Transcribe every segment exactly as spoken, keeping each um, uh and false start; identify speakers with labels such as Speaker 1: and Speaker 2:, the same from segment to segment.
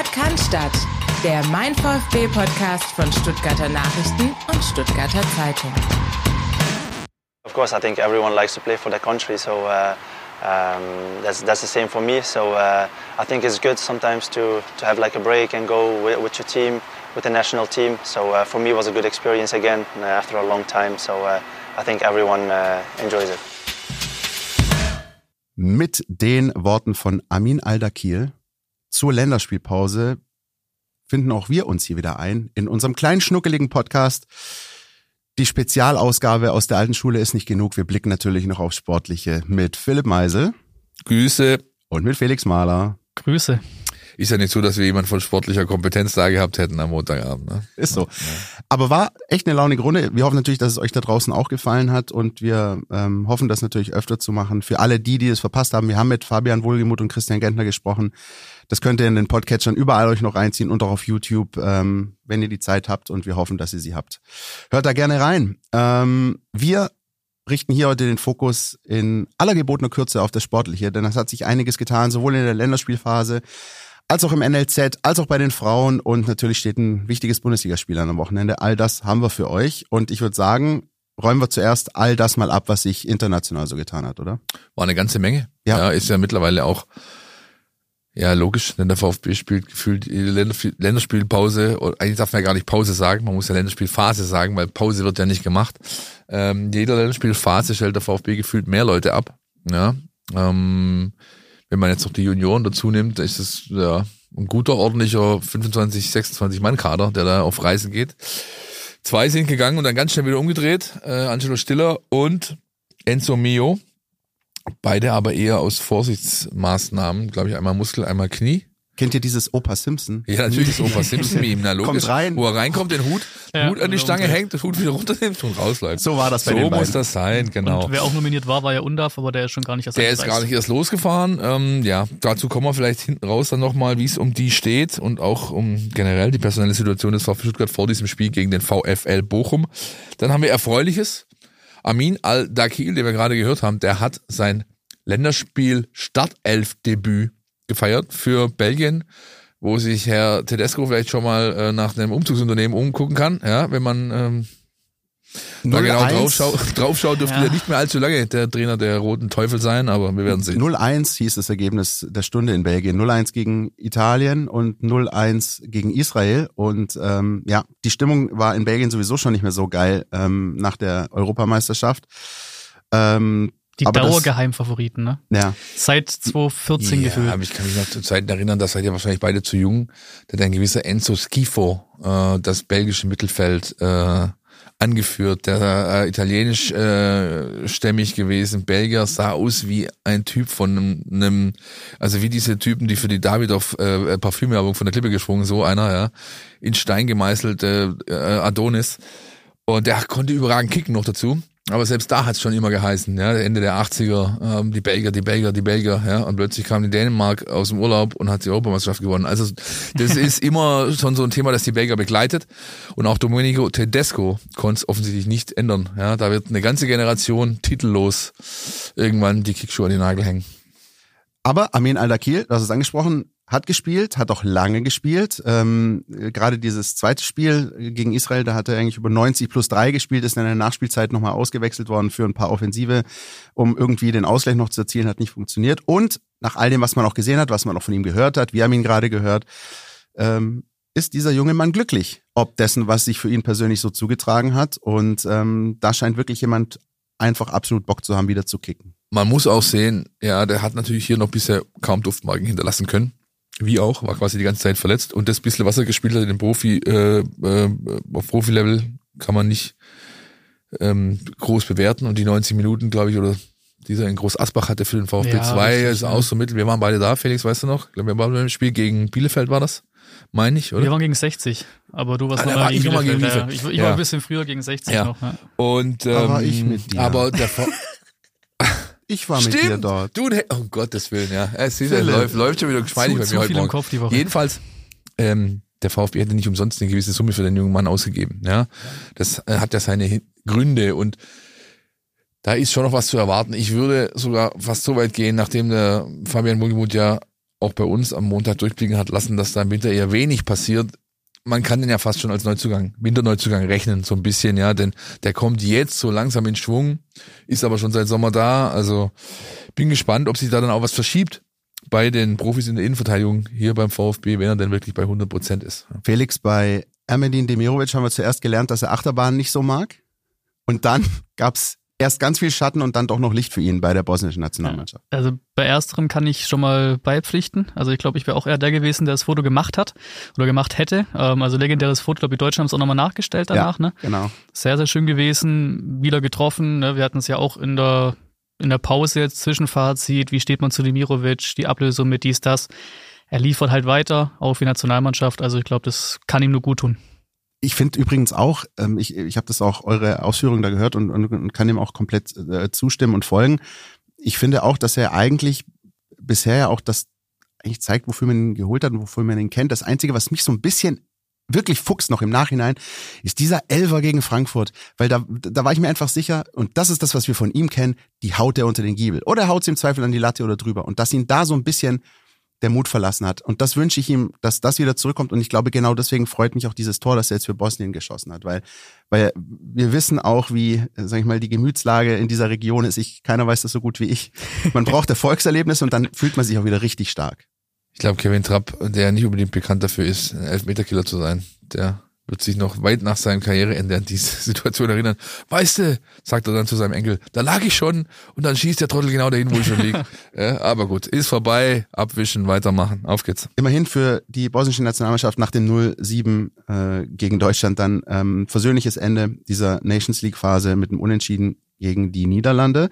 Speaker 1: Sport kann Stadt, der Mein VfB-Podcast von Stuttgarter Nachrichten und Stuttgarter Zeitung.
Speaker 2: Of course, I think everyone likes to play for their country, so uh, um, that's that's the same for me. So uh, I think it's good sometimes to to have like a break and go with, with your team, with the national team. So uh, for me, it was a good experience again uh, after a long time. So uh, I think everyone uh, enjoys it.
Speaker 3: Mit den Worten von Amin Al-Dakil zur Länderspielpause finden auch wir uns hier wieder ein in unserem kleinen schnuckeligen Podcast. Die Spezialausgabe aus der alten Schule ist nicht genug. Wir blicken natürlich noch aufs Sportliche mit Philipp Meisel.
Speaker 4: Grüße.
Speaker 3: Und mit Felix Mahler.
Speaker 5: Grüße.
Speaker 4: Ist ja nicht so, dass wir jemanden von sportlicher Kompetenz da gehabt hätten am Montagabend. Ne?
Speaker 3: Ist so. Aber war echt eine launige Runde. Wir hoffen natürlich, dass es euch da draußen auch gefallen hat und wir ähm, hoffen, das natürlich öfter zu machen. Für alle die, die es verpasst haben, wir haben mit Fabian Wohlgemuth und Christian Gentner gesprochen. Das könnt ihr in den Podcatchern überall euch noch reinziehen und auch auf YouTube, ähm, wenn ihr die Zeit habt, und wir hoffen, dass ihr sie habt. Hört da gerne rein. Ähm, wir richten hier heute den Fokus in aller gebotener Kürze auf das Sportliche, denn es hat sich einiges getan, sowohl in der Länderspielphase als auch im N L Z, als auch bei den Frauen, und natürlich steht ein wichtiges Bundesligaspiel an am Wochenende. All das haben wir für euch und ich würde sagen, räumen wir zuerst all das mal ab, was sich international so getan hat, oder?
Speaker 4: War eine ganze Menge.
Speaker 3: Ja,
Speaker 4: ja ist ja mittlerweile auch ja logisch, denn der VfB spielt gefühlt die Länderspielpause, oder eigentlich darf man ja gar nicht Pause sagen, man muss ja Länderspielphase sagen, weil Pause wird ja nicht gemacht. Ähm, jeder Länderspielphase stellt der VfB gefühlt mehr Leute ab. Ja, ähm, wenn man jetzt noch die Junioren dazu nimmt, ist es ja ein guter, ordentlicher fünfundzwanzig, sechsundzwanzig Mann Kader, der da auf Reisen geht. Zwei sind gegangen und dann ganz schnell wieder umgedreht. Äh, Angelo Stiller und Enzo Mio. Beide aber eher aus Vorsichtsmaßnahmen, glaube ich, einmal Muskel, einmal Knie.
Speaker 3: Kennt ihr dieses Opa Simpson?
Speaker 4: Ja, natürlich ist Opa Simpson wie ihm, na logisch.
Speaker 3: Kommt rein.
Speaker 4: Wo er reinkommt, den Hut,
Speaker 5: ja,
Speaker 4: Hut an die Stange hängt, den Hut wieder runternimmt und rausläuft.
Speaker 3: So war das bei
Speaker 4: so
Speaker 3: den beiden.
Speaker 4: So muss das sein, genau.
Speaker 5: Und wer auch nominiert war, war ja Undav, aber der ist schon gar nicht erst
Speaker 4: Der ist gar nicht erst losgefahren. Ähm, ja, dazu kommen wir vielleicht hinten raus dann nochmal, wie es um die steht und auch um generell die personelle Situation des VfB Stuttgart vor diesem Spiel gegen den VfL Bochum. Dann haben wir Erfreuliches. Amin Al-Dakil, den wir gerade gehört haben, der hat sein Länderspiel-Startelf-Debüt gefeiert für Belgien, wo sich Herr Tedesco vielleicht schon mal äh, nach einem Umzugsunternehmen umgucken kann, ja, wenn man ähm, da genau draufschaut, draufschaut, dürfte ja. er nicht mehr allzu lange der Trainer der Roten Teufel sein, aber wir werden sehen.
Speaker 3: null eins hieß das Ergebnis der Stunde in Belgien. null eins gegen Italien und null eins gegen Israel. Und ähm, ja, die Stimmung war in Belgien sowieso schon nicht mehr so geil ähm, nach der Europameisterschaft. Ähm,
Speaker 5: Die Dauergeheimfavoriten, ne?
Speaker 3: Ja.
Speaker 5: Seit zweitausendvierzehn
Speaker 4: ja,
Speaker 5: gefühlt.
Speaker 4: Aber ich kann mich noch zu Zeiten erinnern, da seid ihr wahrscheinlich beide zu jung, da hat ein gewisser Enzo Schifo äh, das belgische Mittelfeld äh, angeführt, der äh, italienisch äh, stämmig gewesen, Belgier, sah aus wie ein Typ von einem, einem also wie diese Typen, die für die Davidoff äh, Parfümwerbung von der Klippe gesprungen, so einer, ja, in Stein gemeißelte äh, Adonis, und der konnte überragend kicken noch dazu. Aber selbst da hat es schon immer geheißen, ja, Ende der achtziger, ähm, die Belgier, die Belgier, die Belgier, ja, und plötzlich kam die Dänemark aus dem Urlaub und hat die Europameisterschaft gewonnen. Also das ist immer schon so ein Thema, das die Belgier begleitet, und auch Domenico Tedesco konnte es offensichtlich nicht ändern. Ja, da wird eine ganze Generation titellos irgendwann die Kickschuhe an den Nagel hängen.
Speaker 3: Aber Amin Al-Dakil, du hast es angesprochen, hat gespielt, hat auch lange gespielt. Ähm, gerade dieses zweite Spiel gegen Israel, da hat er eigentlich über neunzig plus drei gespielt, ist in der Nachspielzeit nochmal ausgewechselt worden für ein paar Offensive, um irgendwie den Ausgleich noch zu erzielen, hat nicht funktioniert. Und nach all dem, was man auch gesehen hat, was man auch von ihm gehört hat, wir haben ihn gerade gehört, ähm, ist dieser junge Mann glücklich, ob dessen, was sich für ihn persönlich so zugetragen hat. Und ähm, da scheint wirklich jemand einfach absolut Bock zu haben, wieder zu kicken.
Speaker 4: Man muss auch sehen, ja, der hat natürlich hier noch bisher kaum Duftmarken hinterlassen können. Wie auch, war quasi die ganze Zeit verletzt. Und das bisschen, was er gespielt hat in dem Profi, äh, äh, auf Profi-Level, kann man nicht ähm, groß bewerten. Und die neunzig Minuten, glaube ich, oder dieser in Groß Asbach hatte für den VfB zwei, ja, ist auch so mittel. Wir waren beide da, Felix, weißt du noch? Ich glaube, wir waren beim Spiel gegen Bielefeld, war das? Meine ich, oder?
Speaker 5: Wir waren gegen sechzig, aber du warst ah, noch mal gegen Bielefeld. Gegen Bielefeld. Ja, ich ich ja. war ein bisschen früher gegen sechzig
Speaker 4: ja.
Speaker 5: noch. Ja.
Speaker 4: Und, ähm,
Speaker 3: da war ich mit dir.
Speaker 4: Aber der
Speaker 3: Ich war mit
Speaker 4: Stimmt.
Speaker 3: dir dort.
Speaker 4: Du, um Gottes Willen, ja. Es ist, läuft, läuft schon wieder geschmeidig bei mir heute Morgen.
Speaker 5: Kopf die Woche.
Speaker 4: Jedenfalls, ähm, der VfB hätte nicht umsonst eine gewisse Summe für den jungen Mann ausgegeben. Ja, das äh, hat ja seine Gründe, und da ist schon noch was zu erwarten. Ich würde sogar fast so weit gehen, nachdem der Fabian Wohlgemuth ja auch bei uns am Montag durchblicken hat lassen, dass da im Winter eher wenig passiert. Man kann den ja fast schon als Neuzugang, Winterneuzugang rechnen, so ein bisschen, ja, denn der kommt jetzt so langsam in Schwung, ist aber schon seit Sommer da, also bin gespannt, ob sich da dann auch was verschiebt bei den Profis in der Innenverteidigung hier beim VfB, wenn er denn wirklich bei hundert Prozent ist.
Speaker 3: Felix, bei Ermedin Demirovic haben wir zuerst gelernt, dass er Achterbahnen nicht so mag und dann gab's erst ganz viel Schatten und dann doch noch Licht für ihn bei der bosnischen Nationalmannschaft.
Speaker 5: Also bei ersterem kann ich schon mal beipflichten. Also ich glaube, ich wäre auch eher der gewesen, der das Foto gemacht hat oder gemacht hätte. Also legendäres Foto, glaube ich, die Deutschen haben es auch nochmal nachgestellt danach.
Speaker 3: Ja,
Speaker 5: ne?
Speaker 3: Genau.
Speaker 5: Sehr, sehr schön gewesen. Wieder getroffen. Ne? Wir hatten es ja auch in der, in der Pause jetzt Zwischenfazit. Wie steht man zu Demirovic? Die Ablösung mit dies, das. Er liefert halt weiter, auch für die Nationalmannschaft. Also ich glaube, das kann ihm nur gut tun.
Speaker 3: Ich finde übrigens auch, ähm, ich, ich habe das auch eure Ausführungen da gehört und, und, und kann dem auch komplett äh, zustimmen und folgen. Ich finde auch, dass er eigentlich bisher ja auch das eigentlich zeigt, wofür man ihn geholt hat und wofür man ihn kennt. Das Einzige, was mich so ein bisschen wirklich fuchst noch im Nachhinein, ist dieser Elfer gegen Frankfurt. Weil da, da war ich mir einfach sicher, und das ist das, was wir von ihm kennen, die haut er unter den Giebel. Oder er haut sie im Zweifel an die Latte oder drüber. Und dass ihn da so ein bisschen der Mut verlassen hat. Und das wünsche ich ihm, dass das wieder zurückkommt. Und ich glaube, genau deswegen freut mich auch dieses Tor, das er jetzt für Bosnien geschossen hat. Weil, weil wir wissen auch, wie, sag ich mal, die Gemütslage in dieser Region ist. Ich, keiner weiß das so gut wie ich. Man braucht Erfolgserlebnisse und dann fühlt man sich auch wieder richtig stark.
Speaker 4: Ich glaube, Kevin Trapp, der nicht unbedingt bekannt dafür ist, ein Elfmeterkiller zu sein, der wird sich noch weit nach seinem Karriereende an diese Situation erinnern. Weißt du, sagt er dann zu seinem Enkel, da lag ich schon und dann schießt der Trottel genau dahin, wo ich schon liege. Ja, aber gut, ist vorbei, abwischen, weitermachen, auf geht's.
Speaker 3: Immerhin für die bosnische Nationalmannschaft nach dem null sieben äh, gegen Deutschland dann ähm, versöhnliches Ende dieser Nations League Phase mit einem Unentschieden gegen die Niederlande.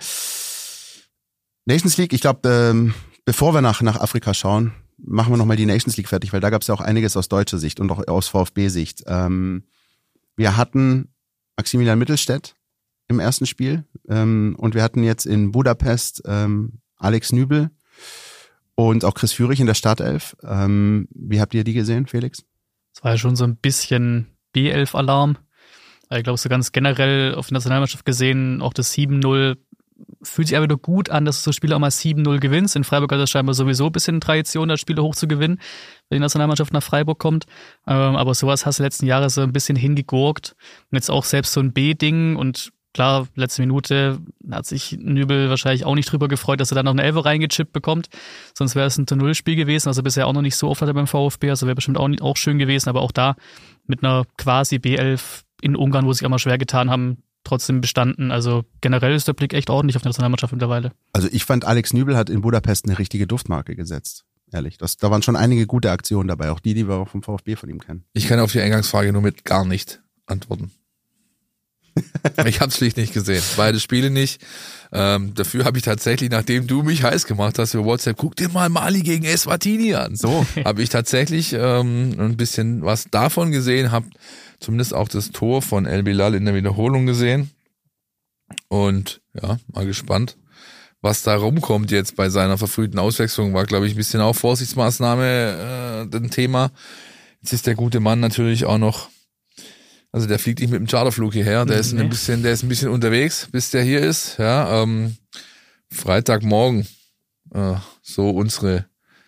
Speaker 3: Nations League, ich glaube, ähm, bevor wir nach, nach Afrika schauen, machen wir nochmal die Nations League fertig, weil da gab es ja auch einiges aus deutscher Sicht und auch aus VfB-Sicht. Ähm, wir hatten Maximilian Mittelstädt im ersten Spiel ähm, und wir hatten jetzt in Budapest ähm, Alex Nübel und auch Chris Führig in der Startelf. Ähm, wie habt ihr die gesehen, Felix?
Speaker 5: Das war ja schon so ein bisschen B elf Alarm. Ich glaube, so ganz generell auf die Nationalmannschaft gesehen, auch das sieben null fühlt sich aber wieder gut an, dass du so Spiele auch mal sieben null gewinnst. In Freiburg hat das scheinbar sowieso ein bisschen Tradition, das Spiele hoch zu gewinnen, wenn die Nationalmannschaft nach Freiburg kommt. Ähm, aber sowas hast du letzten Jahre so ein bisschen hingegurkt. Und jetzt auch selbst so ein B-Ding. Und klar, letzte Minute hat sich Nübel wahrscheinlich auch nicht drüber gefreut, dass er dann noch eine Elfer reingechippt bekommt. Sonst wäre es ein null Spiel gewesen. Also bisher auch noch nicht so oft hat er beim VfB. Also wäre bestimmt auch, auch schön gewesen. Aber auch da mit einer quasi B elf in Ungarn, wo sie sich auch mal schwer getan haben, trotzdem bestanden. Also generell ist der Blick echt ordentlich auf die Nationalmannschaft mittlerweile.
Speaker 3: Also ich fand, Alex Nübel hat in Budapest eine richtige Duftmarke gesetzt. Ehrlich. Das, da waren schon einige gute Aktionen dabei. Auch die, die wir auch vom VfB von ihm kennen.
Speaker 4: Ich kann auf die Eingangsfrage nur mit gar nicht antworten. Ich habe es schlicht nicht gesehen. Beide Spiele nicht. Ähm, dafür habe ich tatsächlich, nachdem du mich heiß gemacht hast über WhatsApp, guck dir mal Mali gegen Eswatini an. So habe ich tatsächlich ähm, ein bisschen was davon gesehen, habe zumindest auch das Tor von El Bilal in der Wiederholung gesehen. Und ja, mal gespannt, was da rumkommt jetzt bei seiner verfrühten Auswechslung. War, glaube ich, ein bisschen auch Vorsichtsmaßnahme äh, ein Thema. Jetzt ist der gute Mann natürlich auch noch, also der fliegt nicht mit dem Charterflug hierher, der ist ein bisschen, der ist ein bisschen unterwegs, bis der hier ist. Ja, ähm, Freitagmorgen, äh, so unsere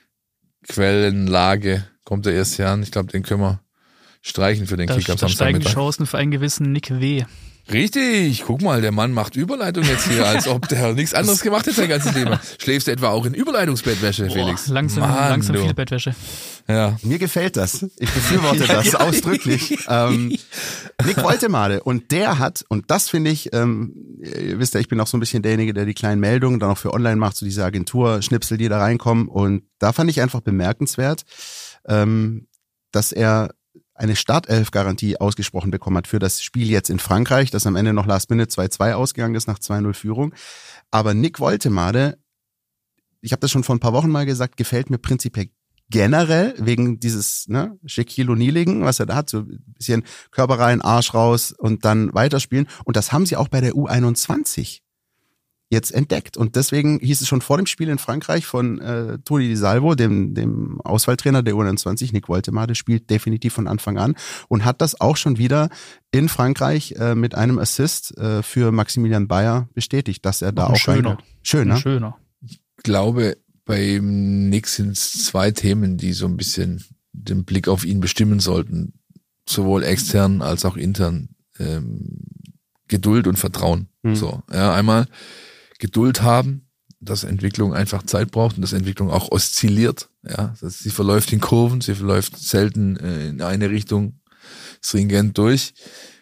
Speaker 4: Quellenlage, kommt er erst hier an. Ich glaube, den können wir streichen für den
Speaker 5: da,
Speaker 4: Kick am
Speaker 5: Samstagmittag. Da steigen die
Speaker 4: Samstagmittag.
Speaker 5: Chancen für einen gewissen Nick W.
Speaker 4: Richtig, guck mal, der Mann macht Überleitung jetzt hier, als ob der nichts anderes gemacht hätte, sein ganzes Leben. Schläfst du etwa auch in Überleitungsbettwäsche, Boah, Felix?
Speaker 5: Langsam,
Speaker 4: Mann,
Speaker 5: langsam
Speaker 4: du.
Speaker 5: viel Bettwäsche.
Speaker 3: Ja. Mir gefällt das. Ich befürworte das ausdrücklich. ähm, Nick Woltemade. Und der hat, und das finde ich, ähm, ihr wisst ja, ich bin auch so ein bisschen derjenige, der die kleinen Meldungen dann auch für online macht, so diese Agentur-Schnipsel, die da reinkommen. Und da fand ich einfach bemerkenswert, ähm, dass er eine Startelf-Garantie ausgesprochen bekommen hat für das Spiel jetzt in Frankreich, das am Ende noch Last Minute zwei zwei ausgegangen ist nach zwei null Führung. Aber Nick Woltemade, ich habe das schon vor ein paar Wochen mal gesagt, gefällt mir prinzipiell generell wegen dieses ne, Shaquille O'Nealigen, was er da hat, so ein bisschen Körper rein, Arsch raus und dann weiterspielen. Und das haben sie auch bei der U einundzwanzig jetzt entdeckt. Und deswegen hieß es schon vor dem Spiel in Frankreich von äh, Toni Di Salvo, dem, dem Auswahltrainer der U einundzwanzig, Nick Woltemade, spielt definitiv von Anfang an und hat das auch schon wieder in Frankreich äh, mit einem Assist äh, für Maximilian Bayer bestätigt, dass er da auch,
Speaker 5: auch schöner.
Speaker 3: Schöner.
Speaker 5: Schöner.
Speaker 4: Ich glaube, beim Nick sind es zwei Themen, die so ein bisschen den Blick auf ihn bestimmen sollten. Sowohl extern als auch intern. Ähm, Geduld und Vertrauen. Mhm. So, ja, einmal Geduld haben, dass Entwicklung einfach Zeit braucht und dass Entwicklung auch oszilliert. Ja, das, sie verläuft in Kurven, sie verläuft selten äh, in eine Richtung stringent durch.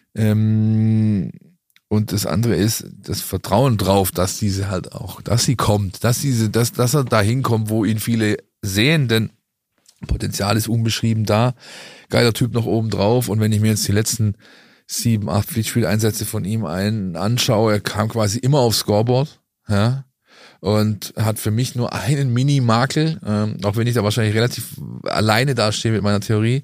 Speaker 4: Ähm, und das andere ist das Vertrauen drauf, dass diese halt auch, dass sie kommt, dass diese, dass, dass er dahin kommt, wo ihn viele sehen, denn Potenzial ist unbeschrieben da. Geiler Typ noch oben drauf. Und wenn ich mir jetzt die letzten sieben, acht Pflichtspieleinsätze von ihm ein anschaue, er kam quasi immer aufs Scoreboard, ja, und hat für mich nur einen Mini-Makel, ähm, auch wenn ich da wahrscheinlich relativ alleine dastehe mit meiner Theorie.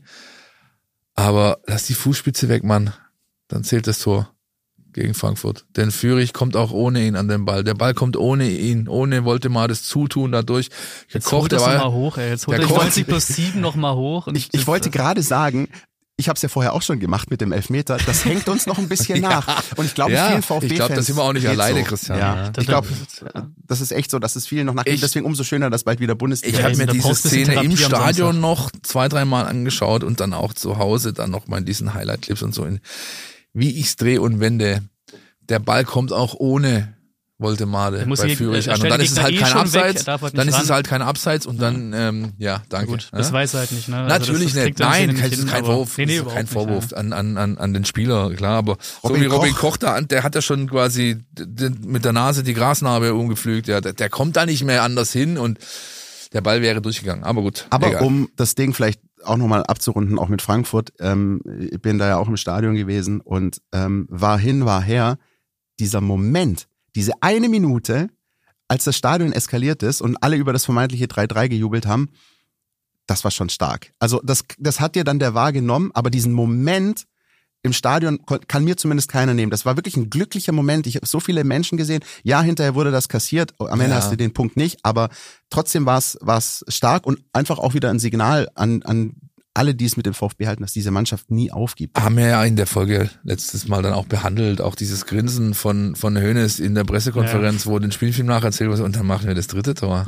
Speaker 4: Aber lass die Fußspitze weg, Mann. Dann zählt das Tor gegen Frankfurt. Denn Führig kommt auch ohne ihn an den Ball. Der Ball kommt ohne ihn, ohne Woltemar das Zutun dadurch.
Speaker 5: Jetzt holt das nochmal hoch, ey. Jetzt holt er neunzig plus sieben nochmal hoch. Und
Speaker 3: ich, ich wollte gerade sagen, ich habe es ja vorher auch schon gemacht mit dem Elfmeter. Das hängt uns noch ein bisschen
Speaker 4: ja.
Speaker 3: nach. Und ich glaube,
Speaker 4: ja,
Speaker 3: vielen VfB-Fans.
Speaker 4: Ich glaube, das sind wir auch nicht alleine,
Speaker 3: so.
Speaker 4: Christian.
Speaker 3: Ja.
Speaker 5: Ja.
Speaker 3: Ich glaube, das ist echt so, dass es vielen noch nachgeht. Deswegen umso schöner, dass bald wieder Bundesliga
Speaker 4: Ich habe
Speaker 3: ist.
Speaker 4: mir diese Szene im Stadion
Speaker 5: am
Speaker 4: noch zwei, dreimal angeschaut und dann auch zu Hause dann noch mal in diesen Highlight-Clips und so. In, wie ich's drehe und wende. Der Ball kommt auch ohne Woltemade bei Führig an. Und dann ist es halt kein Abseits. Halt dann ist es halt kein Abseits und dann, ähm, ja, danke.
Speaker 5: Gut, das ja? weiß er halt nicht, ne?
Speaker 4: Natürlich
Speaker 5: also das, das
Speaker 4: nicht. Nein,
Speaker 5: nicht
Speaker 4: das ist kein Vorwurf.
Speaker 5: Nee, nee,
Speaker 4: das ist kein Vorwurf
Speaker 5: nicht, ja.
Speaker 4: an, an, an, an den Spieler, klar. Aber
Speaker 3: Robin
Speaker 4: so wie Robin
Speaker 3: Koch.
Speaker 4: Koch da, der hat ja schon quasi mit der Nase die Grasnarbe umgepflügt. Ja, der, der kommt da nicht mehr anders hin und der Ball wäre durchgegangen. Aber gut.
Speaker 3: Aber
Speaker 4: egal.
Speaker 3: um das Ding vielleicht auch nochmal abzurunden, auch mit Frankfurt, ähm, ich bin da ja auch im Stadion gewesen und ähm, war hin, war her, dieser Moment, diese eine Minute, als das Stadion eskaliert ist und alle über das vermeintliche drei drei gejubelt haben, das war schon stark. Also das, das hat dir dann der wahrgenommen, aber diesen Moment im Stadion kann mir zumindest keiner nehmen. Das war wirklich ein glücklicher Moment. Ich habe so viele Menschen gesehen. Ja, hinterher wurde das kassiert. Am Ende ja. hast du den Punkt nicht, aber trotzdem war es war es stark und einfach auch wieder ein Signal an an alle, die es mit dem VfB halten, dass diese Mannschaft nie aufgibt.
Speaker 4: Haben wir ja in der Folge letztes Mal dann auch behandelt, auch dieses Grinsen von von Hoeneß in der Pressekonferenz, ja. wo den Spielfilm nacherzählt wird und dann machen wir das dritte Tor.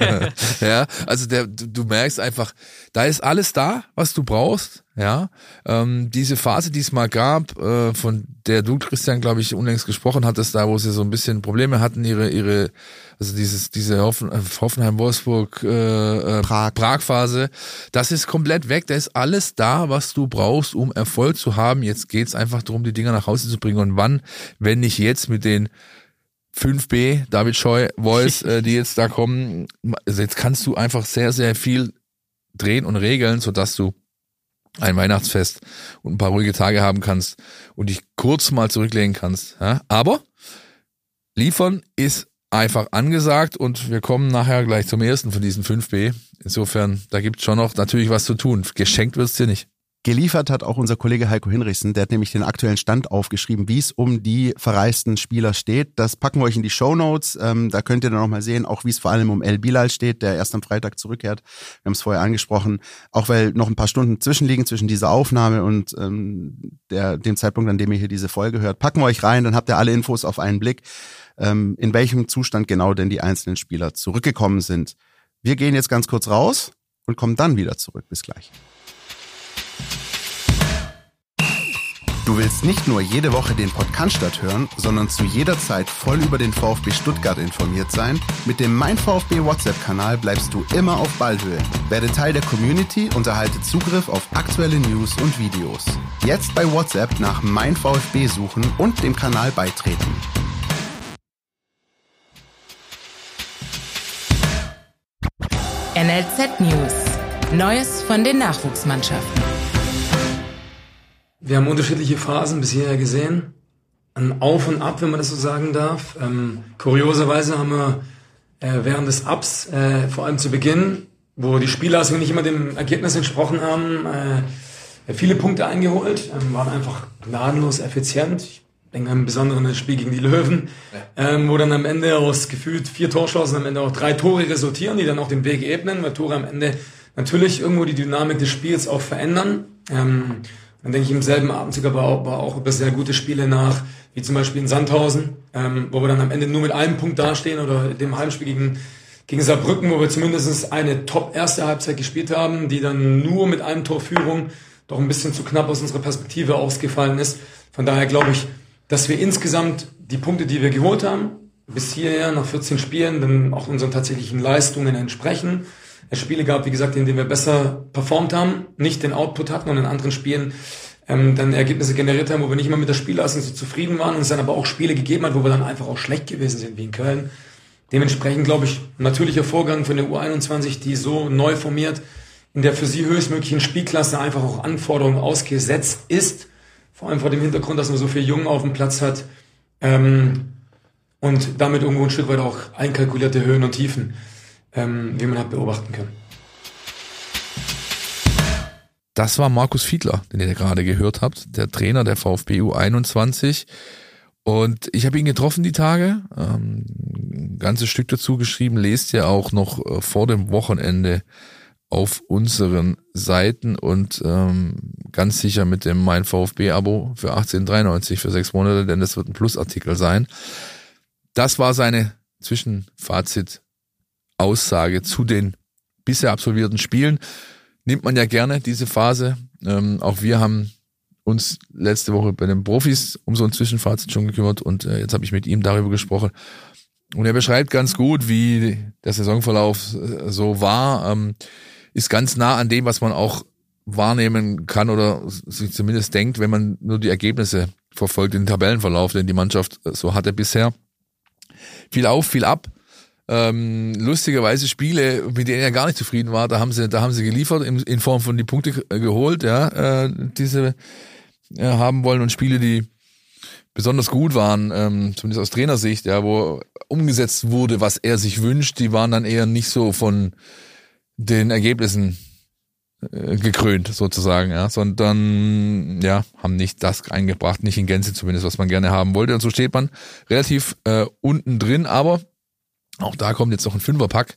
Speaker 4: Ja, also der, du, du merkst einfach, da ist alles da, was du brauchst. Ja, ähm, diese Phase, die es mal gab, äh, von der du, Christian, glaube ich, unlängst gesprochen hattest, da wo sie so ein bisschen Probleme hatten, ihre, ihre, also dieses, diese Hoffen, Hoffenheim-Wolfsburg, äh,
Speaker 3: Prag.
Speaker 4: Prag-Phase, das ist komplett weg. Da ist alles da, was du brauchst, um Erfolg zu haben. Jetzt geht's einfach darum, die Dinger nach Hause zu bringen. Und wann, wenn nicht jetzt mit den fünf B, David Scheu, Voice, äh, die jetzt da kommen, also jetzt kannst du einfach sehr, sehr viel drehen und regeln, sodass du ein Weihnachtsfest und ein paar ruhige Tage haben kannst und dich kurz mal zurücklegen kannst. Ja? Aber liefern ist einfach angesagt und wir kommen nachher gleich zum ersten von diesen fünf B. Insofern, da gibt's schon noch natürlich was zu tun. Geschenkt wird's dir nicht.
Speaker 3: Geliefert hat auch unser Kollege Heiko Hinrichsen, der hat nämlich den aktuellen Stand aufgeschrieben, wie es um die verreisten Spieler steht. Das packen wir euch in die Shownotes, ähm, da könnt ihr dann nochmal sehen, auch wie es vor allem um El Bilal steht, der erst am Freitag zurückkehrt. Wir haben es vorher angesprochen, auch weil noch ein paar Stunden zwischenliegen zwischen dieser Aufnahme und ähm, der, dem Zeitpunkt, an dem ihr hier diese Folge hört. Packen wir euch rein, dann habt ihr alle Infos auf einen Blick, ähm, in welchem Zustand genau denn die einzelnen Spieler zurückgekommen sind. Wir gehen jetzt ganz kurz raus und kommen dann wieder zurück. Bis gleich. Du willst nicht nur jede Woche den Podcast hören, sondern zu jeder Zeit voll über den VfB Stuttgart informiert sein? Mit dem Mein VfB WhatsApp-Kanal bleibst du immer auf Ballhöhe. Werde Teil der Community und erhalte Zugriff auf aktuelle News und Videos. Jetzt bei WhatsApp nach Mein VfB suchen und dem Kanal beitreten.
Speaker 1: N L Z News. Neues von den Nachwuchsmannschaften.
Speaker 6: Wir haben unterschiedliche Phasen bisher gesehen. Ein Auf und Ab, wenn man das so sagen darf. Ähm, kurioserweise haben wir äh, während des Ups, äh, vor allem zu Beginn, wo die Spieler also nicht immer dem Ergebnis entsprochen haben, äh, viele Punkte eingeholt, ähm, waren einfach gnadenlos effizient. Ich denke im Besonderen das Spiel gegen die Löwen, ähm, wo dann am Ende aus gefühlt vier Torchancen am Ende auch drei Tore resultieren, die dann auch den Weg ebnen, weil Tore am Ende natürlich irgendwo die Dynamik des Spiels auch verändern. Ähm, Dann denke ich im selben Abendzug aber auch, aber auch über sehr gute Spiele nach, wie zum Beispiel in Sandhausen, ähm, wo wir dann am Ende nur mit einem Punkt dastehen oder dem Heimspiel gegen gegen Saarbrücken, wo wir zumindest eine top-erste Halbzeit gespielt haben, die dann nur mit einem Tor Führung doch ein bisschen zu knapp aus unserer Perspektive ausgefallen ist. Von daher glaube ich, dass wir insgesamt die Punkte, die wir geholt haben, bis hierher nach vierzehn Spielen, dann auch unseren tatsächlichen Leistungen entsprechen. Es Spiele gab, wie gesagt, in denen wir besser performt haben, nicht den Output hatten und in anderen Spielen ähm, dann Ergebnisse generiert haben, wo wir nicht immer mit der Spielleistung so zufrieden waren und es dann aber auch Spiele gegeben hat, wo wir dann einfach auch schlecht gewesen sind, wie in Köln. Dementsprechend, glaube ich, ein natürlicher Vorgang für eine U einundzwanzig, die so neu formiert, in der für sie höchstmöglichen Spielklasse einfach auch Anforderungen ausgesetzt ist, vor allem vor dem Hintergrund, dass man so viele Jungen auf dem Platz hat ähm, und damit irgendwo ein Stück weit auch einkalkulierte Höhen und Tiefen, ähm, wie man hat beobachten können.
Speaker 4: Das war Markus Fiedler, den ihr gerade gehört habt, der Trainer der VfB U einundzwanzig. Und ich habe ihn getroffen die Tage, ähm, ein ganzes Stück dazu geschrieben, lest ihr auch noch äh, vor dem Wochenende auf unseren Seiten und ähm, ganz sicher mit dem Mein VfB-Abo für achtzehn dreiundneunzig für sechs Monate, denn das wird ein Plusartikel sein. Das war seine Zwischenfazit-Aussage zu den bisher absolvierten Spielen. Nimmt man ja gerne, diese Phase. Ähm, auch wir haben uns letzte Woche bei den Profis um so ein Zwischenfazit schon gekümmert und äh, jetzt habe ich mit ihm darüber gesprochen. Und er beschreibt ganz gut, wie der Saisonverlauf äh, so war. Ähm, ist ganz nah an dem, was man auch wahrnehmen kann oder sich zumindest denkt, wenn man nur die Ergebnisse verfolgt, den Tabellenverlauf, den die Mannschaft so hatte bisher. Viel auf, viel ab. Ähm, lustigerweise Spiele, mit denen er gar nicht zufrieden war, da haben sie, da haben sie geliefert in, in Form von die Punkte geholt, ja, äh, die sie äh, haben wollen und Spiele, die besonders gut waren, ähm, zumindest aus Trainersicht, ja, wo umgesetzt wurde, was er sich wünscht, die waren dann eher nicht so von den Ergebnissen äh, gekrönt sozusagen, ja, sondern ja, haben nicht das eingebracht, nicht in Gänze zumindest, was man gerne haben wollte. Und so steht man relativ äh, unten drin, aber auch da kommt jetzt noch ein Fünferpack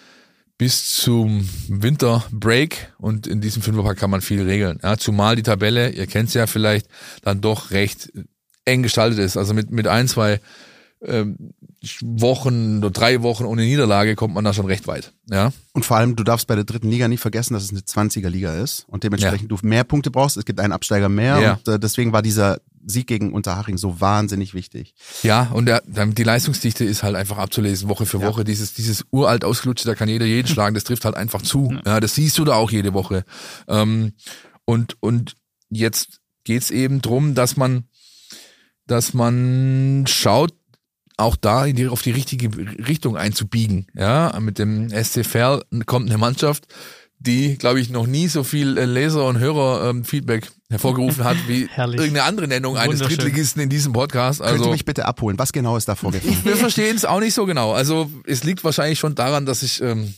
Speaker 4: bis zum Winterbreak und in diesem Fünferpack kann man viel regeln. Ja, zumal die Tabelle, ihr kennt es ja vielleicht, dann doch recht eng gestaltet ist. Also mit mit ein, zwei ähm, Wochen oder drei Wochen ohne Niederlage kommt man da schon recht weit. Ja.
Speaker 3: Und vor allem, du darfst bei der dritten Liga nicht vergessen, dass es eine zwanziger-Liga ist und dementsprechend ja. du mehr Punkte brauchst. Es gibt einen Absteiger mehr ja. und äh, deswegen war dieser Sieg gegen Unterhaching so wahnsinnig wichtig.
Speaker 4: Ja, und der, die Leistungsdichte ist halt einfach abzulesen, Woche für Woche. Ja. Dieses dieses uralt ausgelutschte, da kann jeder jeden schlagen, das trifft halt einfach zu. Ja, das siehst du da auch jede Woche. Ähm, und und jetzt geht's eben drum, dass man dass man schaut, auch da in die, auf die richtige Richtung einzubiegen. Ja, mit dem S C Verl kommt eine Mannschaft, die, glaube ich, noch nie so viel Leser- und Hörer-Feedback ähm, hervorgerufen hat, wie irgendeine andere Nennung eines Drittligisten in diesem Podcast. Also,
Speaker 3: könnt ihr mich bitte abholen? Was genau ist da vorgefallen?
Speaker 4: Wir verstehen es auch nicht so genau. Also es liegt wahrscheinlich schon daran, dass ich ähm,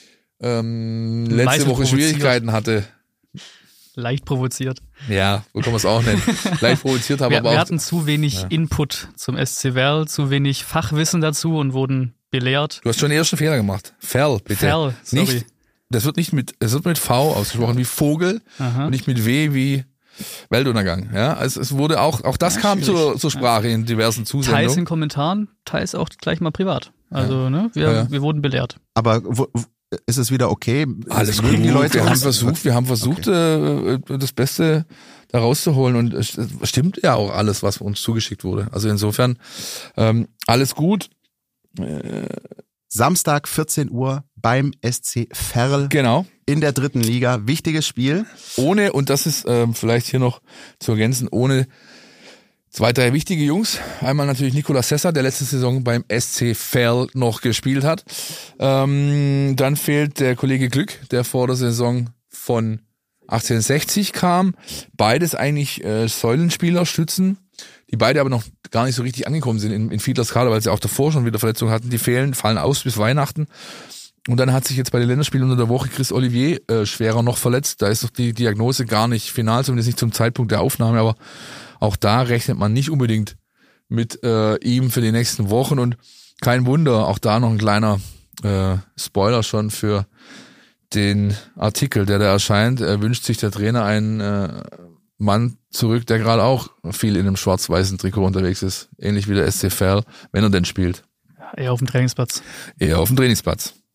Speaker 4: ähm, letzte Woche Schwierigkeiten hatte.
Speaker 5: Leicht provoziert.
Speaker 4: Ja, so kann man es auch nennen. Leicht provoziert habe,
Speaker 5: wir,
Speaker 4: aber auch.
Speaker 5: Wir hatten zu wenig ja. Input zum S C Verl, zu wenig Fachwissen dazu und wurden belehrt.
Speaker 4: Du hast schon den ersten Fehler gemacht. Verl, bitte.
Speaker 5: Verl, sorry.
Speaker 4: Nicht, das wird nicht mit, es wird mit V ausgesprochen wie Vogel Aha. und nicht mit W wie Weltuntergang. Ja, also es wurde auch, auch das ja, kam zur, zur Sprache ja. in diversen Zusendungen.
Speaker 5: Teils in Kommentaren, teils auch gleich mal privat. Also, ja. ne, wir, ja. wir wurden belehrt.
Speaker 3: Aber wo, ist es wieder okay?
Speaker 4: Alles gut. Die Leute wir haben versucht, wir haben versucht, okay. äh, das Beste da rauszuholen und es stimmt ja auch alles, was uns zugeschickt wurde. Also insofern ähm, alles gut.
Speaker 3: Äh, Samstag vierzehn Uhr beim S C Verl.
Speaker 4: Genau.
Speaker 3: In der dritten Liga. Wichtiges Spiel.
Speaker 4: Ohne, und das ist ähm, vielleicht hier noch zu ergänzen, ohne zwei, drei wichtige Jungs. Einmal natürlich Nicolas Sessa, der letzte Saison beim S C Verl noch gespielt hat. Ähm, dann fehlt der Kollege Glück, der vor der Saison von achtzehnhundertsechzig kam. Beides eigentlich äh, Säulenspieler, Stützen, die beide aber noch gar nicht so richtig angekommen sind in, in Fiedlers Kader, weil sie auch davor schon wieder Verletzungen hatten. Die fehlen, fallen aus bis Weihnachten. Und dann hat sich jetzt bei den Länderspielen unter der Woche Chris Olivier äh, schwerer noch verletzt. Da ist doch die Diagnose gar nicht final, zumindest nicht zum Zeitpunkt der Aufnahme, aber auch da rechnet man nicht unbedingt mit äh, ihm für die nächsten Wochen und kein Wunder, auch da noch ein kleiner äh, Spoiler schon für den Artikel, der da erscheint. Er wünscht sich der Trainer einen äh, Mann zurück, der gerade auch viel in einem schwarz-weißen Trikot unterwegs ist, ähnlich wie der S C Verl, wenn er denn spielt.
Speaker 5: Eher auf dem Trainingsplatz.
Speaker 4: Eher auf dem Trainingsplatz.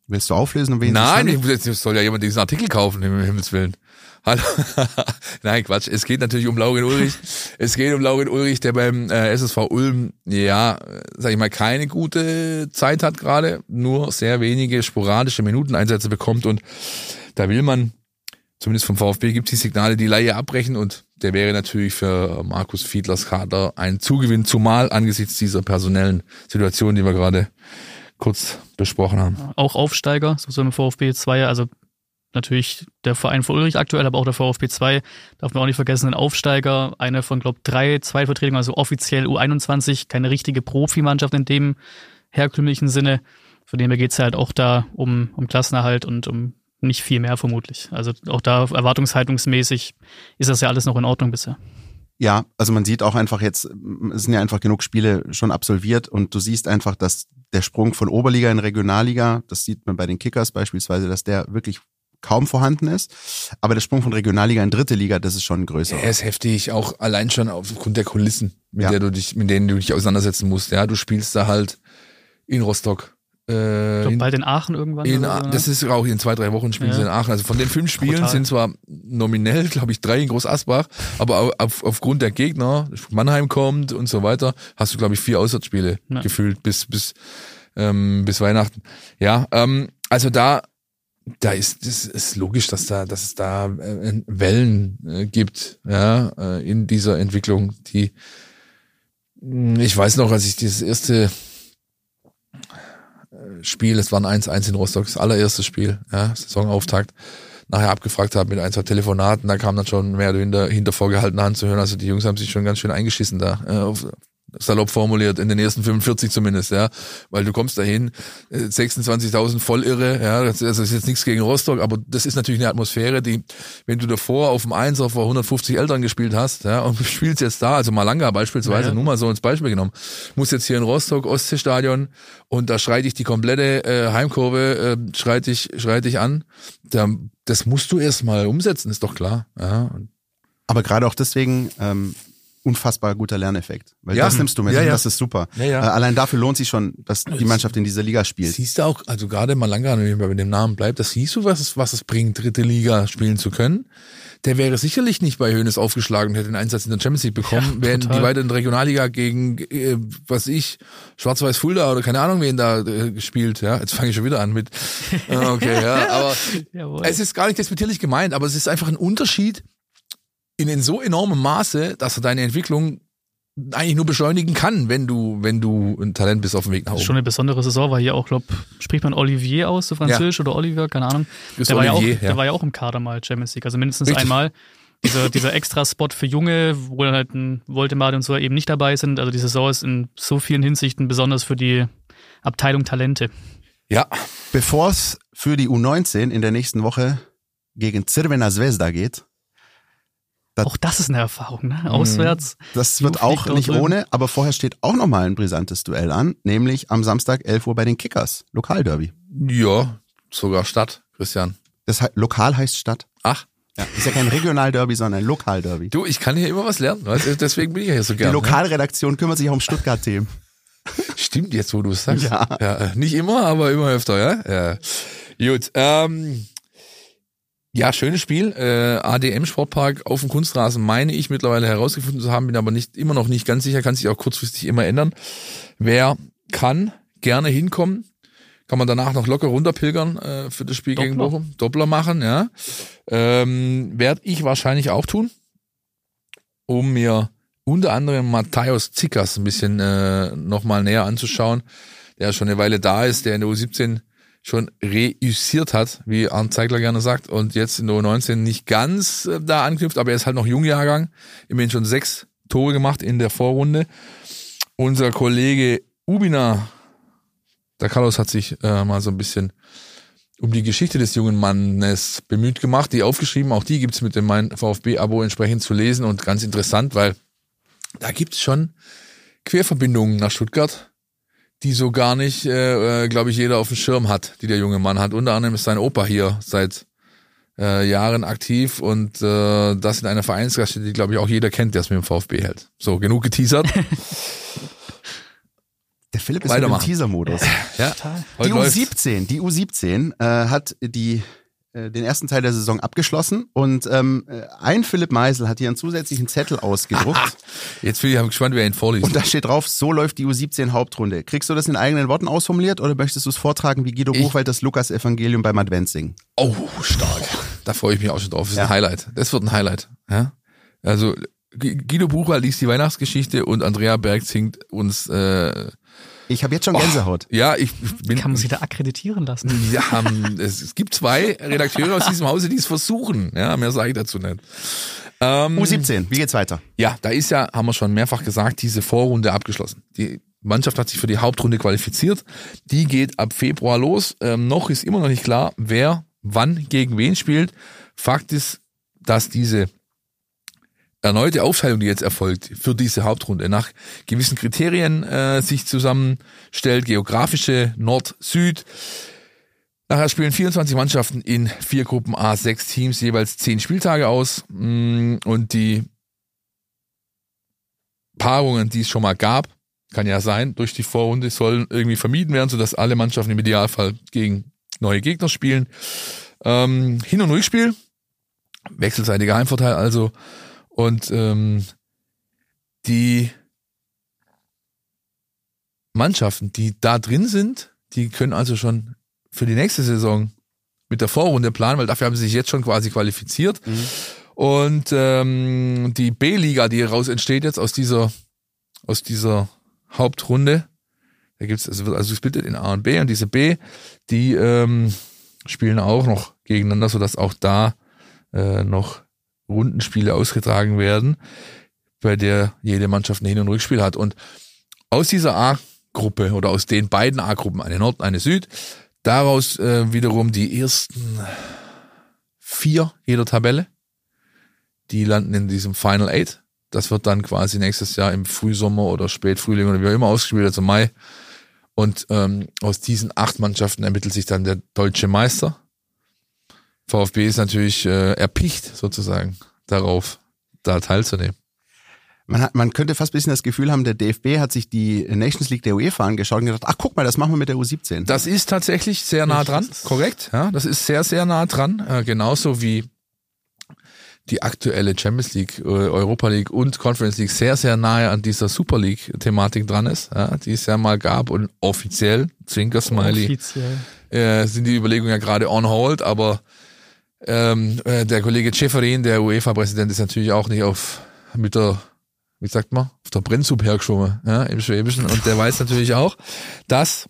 Speaker 3: Willst du auflösen? Um wen
Speaker 4: Nein, ich soll ja jemand diesen Artikel kaufen, im Himmels Willen. Hallo. Nein, Quatsch. Es geht natürlich um Laurin Ulrich. Es geht um Laurin Ulrich, der beim äh, S S V Ulm, ja, sag ich mal, keine gute Zeit hat gerade, nur sehr wenige sporadische Minuteneinsätze bekommt und da will man, zumindest vom VfB gibt es die Signale, die Leihe abbrechen und der wäre natürlich für Markus Fiedlers Kader ein Zugewinn, zumal angesichts dieser personellen Situation, die wir gerade kurz besprochen haben.
Speaker 5: Auch Aufsteiger, so im VfB zwei, also natürlich der Verein von Ulrich aktuell, aber auch der VfB zwei, darf man auch nicht vergessen, ein Aufsteiger, eine von, glaube ich, drei Zweitvertretungen, also offiziell U einundzwanzig, keine richtige Profimannschaft in dem herkömmlichen Sinne. Von dem her geht es halt auch da um, um Klassenerhalt und um nicht viel mehr vermutlich. Also auch da erwartungshaltungsmäßig ist das ja alles noch in Ordnung bisher.
Speaker 3: Ja, also man sieht auch einfach jetzt, es sind ja einfach genug Spiele schon absolviert und du siehst einfach, dass der Sprung von Oberliga in Regionalliga, das sieht man bei den Kickers beispielsweise, dass der wirklich kaum vorhanden ist. Aber der Sprung von Regionalliga in dritte Liga, das ist schon größer.
Speaker 4: Er ist heftig, auch allein schon aufgrund der Kulissen, mit
Speaker 3: ja.
Speaker 4: der du dich, mit denen du dich auseinandersetzen musst. Ja, du spielst da halt in Rostock. Äh,
Speaker 5: ich glaube, bald in Aachen irgendwann.
Speaker 4: In,
Speaker 5: oder so, ne?
Speaker 4: Das ist auch in zwei, drei Wochen spielen ja. sie in Aachen. Also von den fünf Spielen Total. sind zwar nominell, glaube ich, drei in Groß Asbach, aber auf, aufgrund der Gegner, Mannheim kommt und so weiter, hast du, glaube ich, vier Auswärtsspiele ja. gefühlt bis, bis, ähm, bis Weihnachten. Ja, ähm, also da, Da ist es ist logisch, dass da, dass es da äh, Wellen äh, gibt, ja, äh, in dieser Entwicklung, die ich weiß noch, als ich dieses erste Spiel, es war ein eins eins in Rostock, das allererste Spiel, ja, Saisonauftakt, nachher abgefragt habe mit ein, zwei Telefonaten, da kam dann schon mehr oder hinter, hinter vorgehaltener Hand zu hören, also die Jungs haben sich schon ganz schön eingeschissen da, äh, auf, salopp formuliert, in den ersten fünfundvierzig zumindest, ja, weil du kommst dahin, sechsundzwanzigtausend voll irre, ja, das ist jetzt nichts gegen Rostock, aber das ist natürlich eine Atmosphäre, die, wenn du davor auf dem Einser vor hundertfünfzig Eltern gespielt hast, ja, und du spielst jetzt da, also Malanga beispielsweise, ja. nur mal so ins Beispiel genommen, musst jetzt hier in Rostock, Ostseestadion, und da schreit dich die komplette äh, Heimkurve, äh, schreit dich, schreit dich an, da, das musst du erst mal umsetzen, ist doch klar, ja.
Speaker 3: Aber gerade auch deswegen, ähm, unfassbar guter Lerneffekt. Weil ja. das nimmst du mit,
Speaker 4: ja, ja.
Speaker 3: das ist super.
Speaker 4: Ja, ja.
Speaker 3: Äh, allein dafür lohnt sich schon, dass die Mannschaft in dieser Liga spielt.
Speaker 4: Siehst du auch, also gerade Malanga, wenn man bei dem Namen bleibt, das siehst du, was es, was es bringt, dritte Liga spielen zu können. Der wäre sicherlich nicht bei Hoeneß aufgeschlagen und hätte den Einsatz in der Champions League bekommen, ja, wären die weiter in der Regionalliga gegen, äh, was ich, Schwarz-Weiß Fulda oder keine Ahnung, wen da äh, gespielt. Ja, jetzt fange ich schon wieder an mit. Okay, ja, aber Jawohl. Es ist gar nicht despektierlich gemeint, aber es ist einfach ein Unterschied in, in so enormem Maße, dass er deine Entwicklung eigentlich nur beschleunigen kann, wenn du, wenn du ein Talent bist auf dem Weg nach oben.
Speaker 5: Das ist schon eine besondere Saison, weil hier auch, glaube spricht man Olivier aus, so französisch, ja. oder Olivier, keine Ahnung. Der war, Olivier, ja auch, ja. der war ja auch im Kader mal Champions League, also mindestens Richtig. einmal. Dieser, dieser Extra-Spot für Junge, wo dann halt ein Voldemort und so eben nicht dabei sind. Also die Saison ist in so vielen Hinsichten besonders für die Abteilung Talente.
Speaker 3: Ja. Bevor es für die U neunzehn in der nächsten Woche gegen Crvena Zvezda geht,
Speaker 5: Das, auch das ist eine Erfahrung, ne? Auswärts.
Speaker 3: Das wird auch nicht ohne, aber vorher steht auch nochmal ein brisantes Duell an, nämlich am Samstag elf Uhr bei den Kickers. Lokalderby.
Speaker 4: Ja, sogar Stadt, Christian.
Speaker 3: Das he- Lokal heißt Stadt.
Speaker 4: Ach.
Speaker 3: Ja, ist ja kein Regionalderby, sondern ein Lokalderby.
Speaker 4: Du, ich kann hier immer was lernen, weißt du? Deswegen bin ich ja hier so gerne.
Speaker 3: Die Lokalredaktion kümmert sich auch um Stuttgart-Themen.
Speaker 4: Stimmt jetzt, wo du es sagst.
Speaker 3: Ja.
Speaker 4: ja. Nicht immer, aber immer öfter, ja? Ja. Gut, ähm... Ja, schönes Spiel. Äh, A D M Sportpark auf dem Kunstrasen meine ich mittlerweile herausgefunden zu haben, bin aber nicht immer noch nicht ganz sicher, kann sich auch kurzfristig immer ändern. Wer kann, gerne hinkommen. Kann man danach noch locker runterpilgern äh, für das Spiel Doppler. gegen Bochum. Doppler machen, ja. Ähm, werde ich wahrscheinlich auch tun, um mir unter anderem Matthäus Zickers ein bisschen äh, nochmal näher anzuschauen, der schon eine Weile da ist, der in der U siebzehn schon reüssiert hat, wie Arndt Zeigler gerne sagt, und jetzt in der U neunzehn nicht ganz äh, da anknüpft, aber er ist halt noch Jungjahrgang, immerhin schon sechs Tore gemacht in der Vorrunde. Unser Kollege Ubina, der Carlos, hat sich äh, mal so ein bisschen um die Geschichte des jungen Mannes bemüht gemacht, die aufgeschrieben, auch die gibt's mit dem Mein VfB-Abo entsprechend zu lesen und ganz interessant, weil da gibt's schon Querverbindungen nach Stuttgart, die so gar nicht, äh, glaube ich, jeder auf dem Schirm hat, die der junge Mann hat. Unter anderem ist sein Opa hier seit äh, Jahren aktiv und äh, das in einer Vereinsgaststätte, die, glaube ich, auch jeder kennt, der es mit dem VfB hält. So, genug geteasert.
Speaker 3: Der Philipp ist im Teaser-Modus.
Speaker 4: Ja,
Speaker 3: die U siebzehn, die U siebzehn äh, hat die äh, den ersten Teil der Saison abgeschlossen und ähm, ein Philipp Meisel hat hier einen zusätzlichen Zettel ausgedruckt.
Speaker 4: Jetzt bin ich gespannt, wer ihn vorliest.
Speaker 3: Und da steht drauf, so läuft die U siebzehn Hauptrunde. Kriegst du das in eigenen Worten ausformuliert oder möchtest du es vortragen, wie Guido Buchwald das Lukas-Evangelium beim Advent singen?
Speaker 4: Oh, stark. Da freue ich mich auch schon drauf. Das ist
Speaker 3: Ja.
Speaker 4: ein Highlight. Das wird ein Highlight. Ja? Also Guido Buchwald liest die Weihnachtsgeschichte und Andrea Berg singt uns äh,
Speaker 3: Ich habe jetzt schon Gänsehaut.
Speaker 4: Oh, ja, ich bin.
Speaker 5: Kann man sich da akkreditieren lassen?
Speaker 4: Ja, haben, es, es gibt zwei Redakteure aus diesem Hause, die es versuchen. Ja, mehr sage ich dazu nicht. Ähm,
Speaker 3: U siebzehn, wie geht's weiter?
Speaker 4: Ja, da ist ja, haben wir schon mehrfach gesagt, diese Vorrunde abgeschlossen. Die Mannschaft hat sich für die Hauptrunde qualifiziert. Die geht ab Februar los. Ähm, noch ist immer noch nicht klar, wer wann gegen wen spielt. Fakt ist, dass diese erneute Aufteilung, die jetzt erfolgt, für diese Hauptrunde nach gewissen Kriterien äh, sich zusammenstellt, geografische Nord-Süd. Nachher spielen vierundzwanzig Mannschaften in vier Gruppen A, sechs Teams, jeweils zehn Spieltage aus. Und die Paarungen, die es schon mal gab, kann ja sein, durch die Vorrunde sollen irgendwie vermieden werden, sodass alle Mannschaften im Idealfall gegen neue Gegner spielen. Ähm, Hin- und Rückspiel, wechselseitiger Heimvorteil also. Und ähm, die Mannschaften, die da drin sind, die können also schon für die nächste Saison mit der Vorrunde planen, weil dafür haben sie sich jetzt schon quasi qualifiziert. Mhm. Und ähm, die B-Liga, die heraus entsteht jetzt aus dieser aus dieser Hauptrunde, da gibt's, es wird also gesplittet in A und B, und diese B, die ähm, spielen auch noch gegeneinander, sodass auch da äh, noch Rundenspiele ausgetragen werden, bei der jede Mannschaft ein Hin- und Rückspiel hat. Und aus dieser A-Gruppe oder aus den beiden A-Gruppen, eine Nord, eine Süd, daraus äh, wiederum die ersten vier jeder Tabelle, die landen in diesem Final Eight. Das wird dann quasi nächstes Jahr im Frühsommer oder Spätfrühling oder wie auch immer ausgespielt, also Mai. Und ähm, aus diesen acht Mannschaften ermittelt sich dann der deutsche Meister. VfB ist natürlich äh, erpicht sozusagen darauf, da teilzunehmen.
Speaker 3: Man, hat, man könnte fast ein bisschen das Gefühl haben, der D F B hat sich die Nations League der UEFA angeschaut und gedacht, ach guck mal, das machen wir mit der U siebzehn.
Speaker 4: Das ist tatsächlich sehr nah dran, korrekt. Ja, das ist sehr, sehr nah dran. Äh, genauso wie die aktuelle Champions League, Europa League und Conference League sehr, sehr nahe an dieser Super League-Thematik dran ist, ja, die es ja mal gab, und offiziell, Zwinker-Smiley,
Speaker 5: Offiziell.
Speaker 4: äh, sind die Überlegungen ja gerade on hold, aber ähm, äh, der Kollege Ceferin, der UEFA-Präsident, ist natürlich auch nicht auf mit der, wie sagt man, auf der Brennsuppe hergeschoben, ja, im Schwäbischen, und der weiß natürlich auch, dass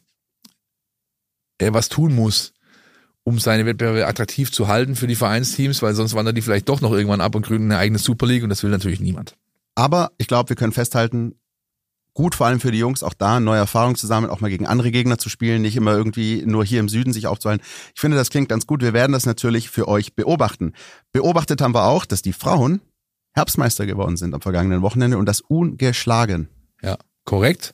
Speaker 4: er was tun muss, um seine Wettbewerbe attraktiv zu halten für die Vereinsteams, weil sonst wandern die vielleicht doch noch irgendwann ab und gründen eine eigene Super League, und das will natürlich niemand.
Speaker 3: Aber ich glaube, wir können festhalten, gut vor allem für die Jungs, auch da neue Erfahrungen zu sammeln, auch mal gegen andere Gegner zu spielen, nicht immer irgendwie nur hier im Süden sich aufzuhalten. Ich finde, das klingt ganz gut. Wir werden das natürlich für euch beobachten. Beobachtet haben wir auch, dass die Frauen Herbstmeister geworden sind am vergangenen Wochenende, und das ungeschlagen.
Speaker 4: Ja, korrekt.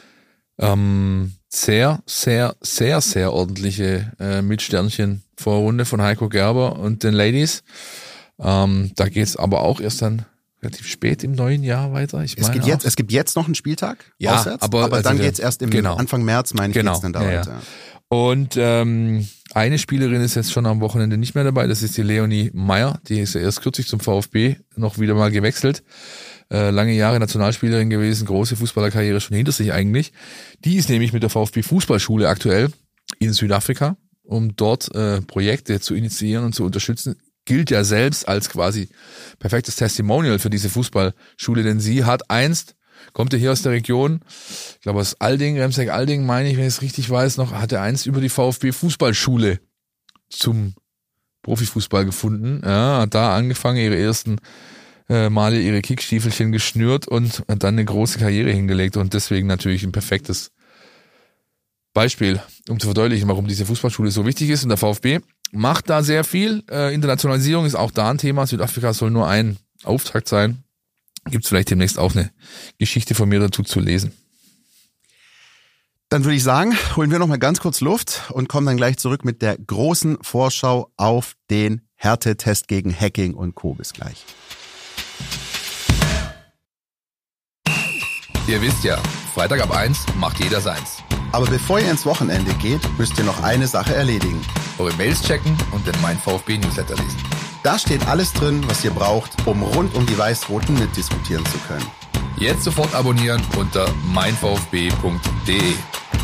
Speaker 4: Ähm, sehr, sehr, sehr, sehr ordentliche äh, Mit-Sternchen-Vorrunde von Heiko Gerber und den Ladies. Ähm, da geht's aber auch erst dann relativ spät im neuen Jahr weiter. Ich
Speaker 3: es,
Speaker 4: meine
Speaker 3: geht jetzt, es gibt jetzt noch einen Spieltag
Speaker 4: ja,
Speaker 3: auswärts,
Speaker 4: aber,
Speaker 3: aber
Speaker 4: also
Speaker 3: dann
Speaker 4: der,
Speaker 3: geht's erst im
Speaker 4: genau.
Speaker 3: Anfang März, meine ich,
Speaker 4: genau.
Speaker 3: geht's dann da
Speaker 4: ja,
Speaker 3: weiter.
Speaker 4: Ja. Und ähm, eine Spielerin ist jetzt schon am Wochenende nicht mehr dabei, das ist die Leonie Meyer, die ist ja erst kürzlich zum VfB noch wieder mal gewechselt. Äh, lange Jahre Nationalspielerin gewesen, große Fußballerkarriere schon hinter sich eigentlich. Die ist nämlich mit der VfB Fußballschule aktuell in Südafrika, um dort äh, Projekte zu initiieren und zu unterstützen. Gilt ja selbst als quasi perfektes Testimonial für diese Fußballschule, denn sie hat einst, kommt ja hier aus der Region, ich glaube aus Alding, Remseck-Alding, meine ich, wenn ich es richtig weiß noch, hat er einst über die VfB Fußballschule zum Profifußball gefunden. Ja, hat da angefangen, ihre ersten äh, Male ihre Kickstiefelchen geschnürt und dann eine große Karriere hingelegt, und deswegen natürlich ein perfektes Beispiel, um zu verdeutlichen, warum diese Fußballschule so wichtig ist. Und der VfB macht da sehr viel. Äh, Internationalisierung ist auch da ein Thema. Südafrika soll nur ein Auftakt sein. Gibt es vielleicht demnächst auch eine Geschichte von mir dazu zu lesen.
Speaker 3: Dann würde ich sagen, holen wir noch mal ganz kurz Luft und kommen dann gleich zurück mit der großen Vorschau auf den Härtetest gegen Hacking und Co. Bis gleich.
Speaker 7: Ihr wisst ja,
Speaker 4: Freitag ab eins macht jeder seins.
Speaker 3: Aber bevor ihr ins Wochenende geht, müsst ihr noch eine Sache erledigen.
Speaker 4: Eure Mails checken und den Mein VfB Newsletter lesen.
Speaker 3: Da steht alles drin, was ihr braucht, um rund um die Weiß-Roten mitdiskutieren zu können.
Speaker 4: Jetzt sofort abonnieren unter mein v f b punkt d e.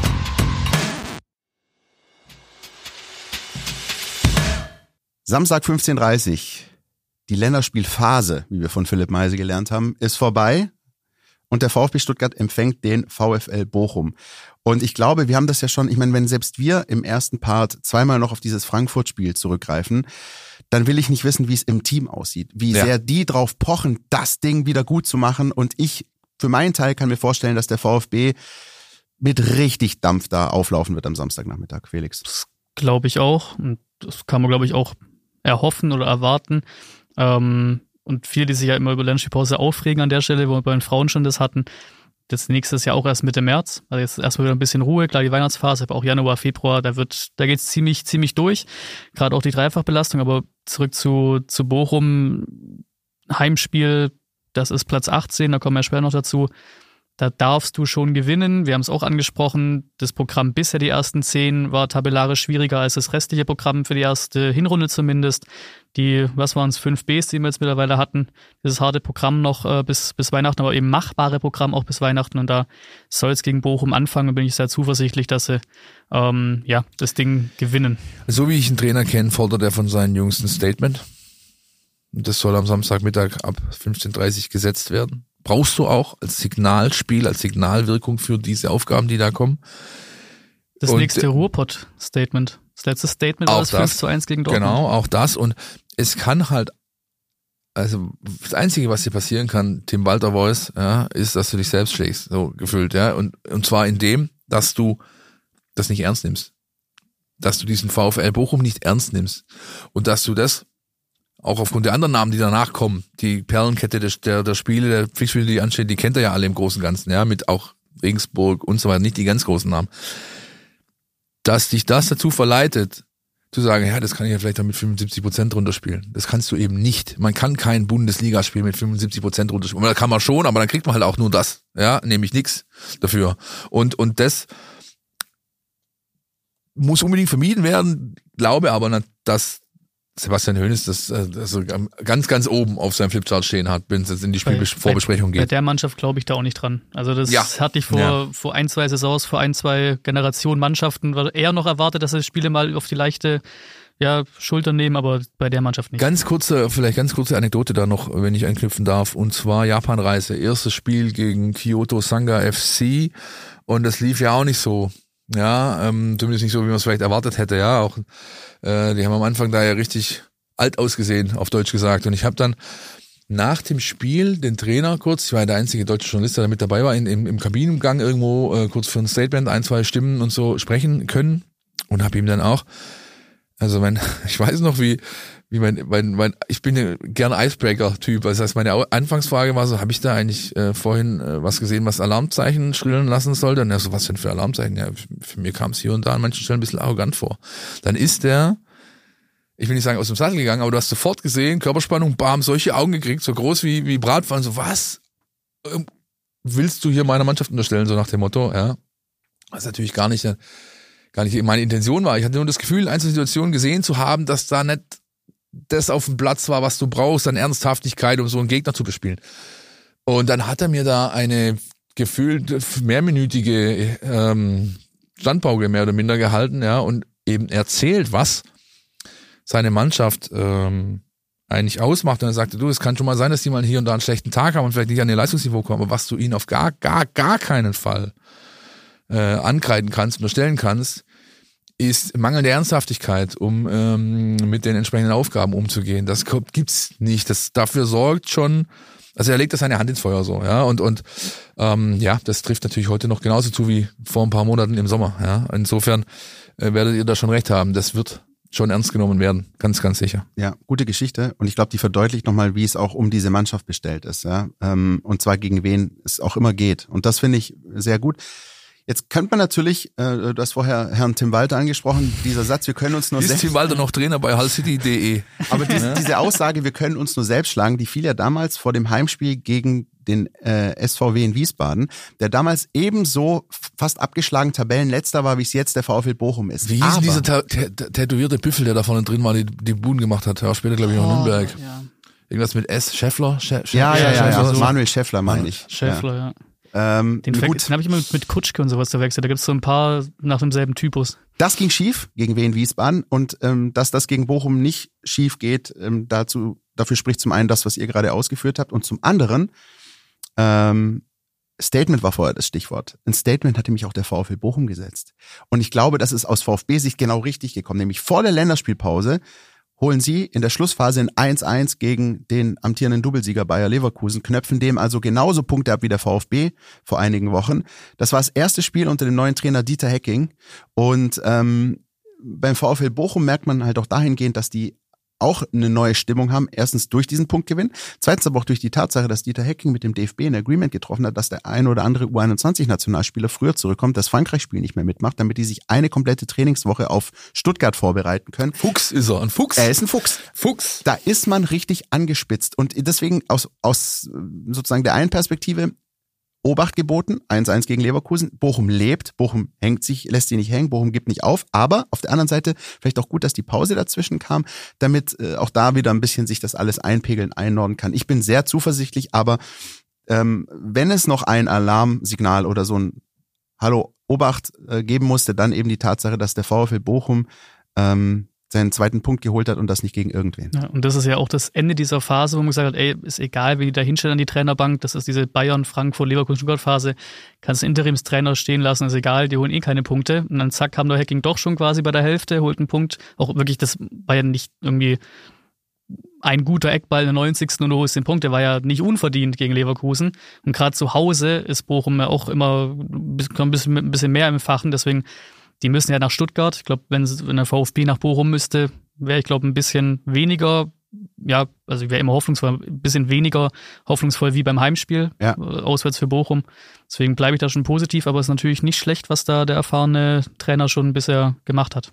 Speaker 3: Samstag fünfzehn Uhr dreißig. Die Länderspielphase, wie wir von Philipp Meise gelernt haben, ist vorbei. Und der VfB Stuttgart empfängt den VfL Bochum. Und ich glaube, wir haben das ja schon, ich meine, wenn selbst wir im ersten Part zweimal noch auf dieses Frankfurt-Spiel zurückgreifen, dann will ich nicht wissen, wie es im Team aussieht. Wie ja. sehr die drauf pochen, das Ding wieder gut zu machen. Und ich für meinen Teil kann mir vorstellen, dass der VfB mit richtig Dampf da auflaufen wird am Samstagnachmittag, Felix.
Speaker 5: Das glaube ich auch. Und das kann man, glaube ich, auch erhoffen oder erwarten. Ähm, und viele, die sich ja immer über Länderspielpause aufregen an der Stelle, wo wir bei den Frauen schon das hatten, das nächste Jahr auch erst Mitte März. Also jetzt erstmal wieder ein bisschen Ruhe, klar die Weihnachtsphase, aber auch Januar, Februar, da wird, da geht's ziemlich, ziemlich durch. Gerade auch die Dreifachbelastung, aber zurück zu, zu Bochum, Heimspiel, das ist Platz achtzehn, da kommen wir später noch dazu. Da darfst du schon gewinnen. Wir haben es auch angesprochen, das Programm bisher, die ersten zehn, war tabellarisch schwieriger als das restliche Programm für die erste Hinrunde zumindest. Die, was waren es, fünf Bs, die wir jetzt mittlerweile hatten. Dieses harte Programm noch äh, bis, bis Weihnachten, aber eben machbare Programm auch bis Weihnachten. Und da soll es gegen Bochum anfangen und bin ich sehr zuversichtlich, dass sie ähm, ja, das Ding gewinnen.
Speaker 4: So wie ich einen Trainer kenne, fordert er von seinen Jungs ein Statement. Und das soll am Samstagmittag ab fünfzehn Uhr dreißig gesetzt werden. Brauchst du auch als Signalspiel, als Signalwirkung für diese Aufgaben, die da kommen.
Speaker 5: Das und nächste Ruhrpott-Statement. Das letzte Statement war das fünf zu eins gegen Dortmund.
Speaker 4: Genau, auch das. Und es kann halt, also das Einzige, was dir passieren kann, Tim Walter Voice, ja, ist, dass du dich selbst schlägst, so gefühlt, ja. Und, und zwar in dem, dass du das nicht ernst nimmst. Dass du diesen VfL Bochum nicht ernst nimmst. Und dass du das auch aufgrund der anderen Namen, die danach kommen, die Perlenkette der, der, der Spiele, der Pflichtspiele, die anstehen, die kennt er ja alle im Großen und Ganzen, ja, mit auch Regensburg und so weiter, nicht die ganz großen Namen. Dass dich das dazu verleitet, zu sagen, ja, das kann ich ja vielleicht dann mit fünfundsiebzig Prozent runterspielen. Das kannst du eben nicht. Man kann kein Bundesligaspiel mit fünfundsiebzig Prozent runterspielen. Da kann man schon, aber dann kriegt man halt auch nur das, ja, nämlich nichts dafür. Und, und das muss unbedingt vermieden werden, glaube aber, dass Sebastian Hoeneß das also ganz, ganz oben auf seinem Flipchart stehen hat, wenn es jetzt in die Spielvorbesprechung geht.
Speaker 5: Bei der Mannschaft glaube ich da auch nicht dran. Also das ja. hatte ich vor, ja. vor ein, zwei Saisons, vor ein, zwei Generationen Mannschaften eher noch erwartet, dass sie Spiele mal auf die leichte ja, Schulter nehmen, aber bei der Mannschaft nicht.
Speaker 4: Ganz kurze, vielleicht ganz kurze Anekdote da noch, wenn ich anknüpfen darf, und zwar Japanreise. Erstes Spiel gegen Kyoto Sanga F C und das lief ja auch nicht so. Ja, ähm, zumindest nicht so, wie man es vielleicht erwartet hätte, ja, auch äh, die haben am Anfang da ja richtig alt ausgesehen, auf Deutsch gesagt, und ich habe dann nach dem Spiel den Trainer kurz, ich war der einzige deutsche Journalist, der da mit dabei war, in, im, im Kabinengang irgendwo äh, kurz für ein Statement, ein, zwei Stimmen und so sprechen können und habe ihm dann auch, also mein, ich weiß noch, wie wie mein, mein, mein ich bin ja gern Icebreaker-Typ, das heißt, meine Anfangsfrage war so, habe ich da eigentlich äh, vorhin äh, was gesehen, was Alarmzeichen schrillen lassen sollte? Und er so, was denn für Alarmzeichen? Ja, für mir kam es hier und da an manchen Stellen ein bisschen arrogant vor. Dann ist der, ich will nicht sagen aus dem Sattel gegangen, aber du hast sofort gesehen, Körperspannung, bam, solche Augen gekriegt, so groß wie wie Bratpfannen, so was ähm, willst du hier meiner Mannschaft unterstellen, so nach dem Motto, ja. Was natürlich gar nicht, gar nicht meine Intention war. Ich hatte nur das Gefühl, in einzelnen Situationen gesehen zu haben, dass da nicht das auf dem Platz war, was du brauchst, an Ernsthaftigkeit, um so einen Gegner zu bespielen. Und dann hat er mir da eine gefühlt mehrminütige ähm, Standpauke mehr oder minder gehalten, ja, und eben erzählt, was seine Mannschaft ähm, eigentlich ausmacht. Und er sagte, du, es kann schon mal sein, dass die mal hier und da einen schlechten Tag haben und vielleicht nicht an ihr Leistungsniveau kommen, aber was du ihnen auf gar, gar, gar keinen Fall äh, ankreiden kannst, unterstellen kannst, ist mangelnde Ernsthaftigkeit, um ähm, mit den entsprechenden Aufgaben umzugehen. Das gibt's nicht. Das dafür sorgt schon, also er legt das seine Hand ins Feuer so, ja, und und ähm, ja, das trifft natürlich heute noch genauso zu wie vor ein paar Monaten im Sommer, ja. Insofern äh, werdet ihr da schon recht haben. Das wird schon ernst genommen werden, ganz, ganz sicher.
Speaker 3: Ja, gute Geschichte, und ich glaube, die verdeutlicht nochmal, wie es auch um diese Mannschaft bestellt ist, ja, ähm, und zwar gegen wen es auch immer geht. Und das finde ich sehr gut. Jetzt könnte man natürlich, äh, du hast vorher Herrn Tim Walter angesprochen, dieser Satz, wir können uns nur
Speaker 4: ist
Speaker 3: selbst...
Speaker 4: Tim Walter noch Trainer bei hull city punkt de?
Speaker 3: Aber die, diese Aussage, wir können uns nur selbst schlagen, die fiel ja damals vor dem Heimspiel gegen den äh, S V W in Wiesbaden, der damals ebenso fast abgeschlagen Tabellenletzter war, wie es jetzt der VfL Bochum ist.
Speaker 4: Wie hieß denn dieser ta- ta- tätowierte Büffel, der da vorne drin war, die, die Buden gemacht hat? Ja, später, glaube ich, noch
Speaker 5: Oh,
Speaker 4: Nürnberg.
Speaker 5: Ja.
Speaker 4: Irgendwas mit S, Schäffler? Schä- Schä-
Speaker 3: Ja, ja, ja, ja,
Speaker 4: Schäffler, so.
Speaker 3: Manuel Schäffler meine ich.
Speaker 5: Schäffler, ja.
Speaker 3: ja. Ähm,
Speaker 5: Den,
Speaker 3: gut.
Speaker 5: den habe ich immer mit, mit Kutschke und sowas verwechselt. Da gibt es so ein paar nach demselben Typus.
Speaker 3: Das ging schief gegen Wien Wiesbaden und ähm, dass das gegen Bochum nicht schief geht, ähm, dazu dafür spricht zum einen das, was ihr gerade ausgeführt habt und zum anderen ähm, Statement war vorher das Stichwort. Ein Statement hat nämlich auch der VfL Bochum gesetzt. Und ich glaube, das ist aus VfB-Sicht genau richtig gekommen. Nämlich vor der Länderspielpause holen sie in der Schlussphase ein eins eins gegen den amtierenden Doublesieger Bayer Leverkusen, knöpfen dem also genauso Punkte ab wie der VfB vor einigen Wochen. Das war das erste Spiel unter dem neuen Trainer Dieter Hecking. Und ähm, beim VfL Bochum merkt man halt auch dahingehend, dass die auch eine neue Stimmung haben. Erstens durch diesen Punktgewinn, zweitens aber auch durch die Tatsache, dass Dieter Hecking mit dem D F B ein Agreement getroffen hat, dass der ein oder andere U einundzwanzig-Nationalspieler früher zurückkommt, das Frankreich-Spiel nicht mehr mitmacht, damit die sich eine komplette Trainingswoche auf Stuttgart vorbereiten können.
Speaker 4: Fuchs ist er, ein Fuchs.
Speaker 3: Er ist ein Fuchs.
Speaker 4: Fuchs.
Speaker 3: Da ist man richtig angespitzt und deswegen aus, aus sozusagen der einen Perspektive Obacht geboten, eins eins gegen Leverkusen. Bochum lebt, Bochum hängt sich, lässt sich nicht hängen, Bochum gibt nicht auf, aber auf der anderen Seite vielleicht auch gut, dass die Pause dazwischen kam, damit äh, auch da wieder ein bisschen sich das alles einpegeln, einnorden kann. Ich bin sehr zuversichtlich, aber ähm, wenn es noch ein Alarmsignal oder so ein Hallo, Obacht äh, geben musste, dann eben die Tatsache, dass der VfL Bochum ähm, seinen zweiten Punkt geholt hat und das nicht gegen irgendwen.
Speaker 5: Ja, und das ist ja auch das Ende dieser Phase, wo man gesagt hat, ey, ist egal, wie die da hinstellen an die Trainerbank, das ist diese Bayern, Frankfurt, Leverkusen, Stuttgart-Phase, kannst einen Interimstrainer stehen lassen, ist egal, die holen eh keine Punkte. Und dann zack, kam der Hacking doch schon quasi bei der Hälfte, holt einen Punkt. Auch wirklich, das war ja nicht irgendwie ein guter Eckball in der neunzigsten und du holst den Punkt, der war ja nicht unverdient gegen Leverkusen. Und gerade zu Hause ist Bochum ja auch immer ein bisschen, ein bisschen mehr im Fachen, deswegen die müssen ja nach Stuttgart. Ich glaube, wenn, wenn der VfB nach Bochum müsste, wäre ich glaube ein bisschen weniger, ja, also ich wäre immer hoffnungsvoll, ein bisschen weniger hoffnungsvoll wie beim Heimspiel,
Speaker 3: ja.
Speaker 5: Auswärts für Bochum. Deswegen bleibe ich da schon positiv, aber es ist natürlich nicht schlecht, was da der erfahrene Trainer schon bisher gemacht hat.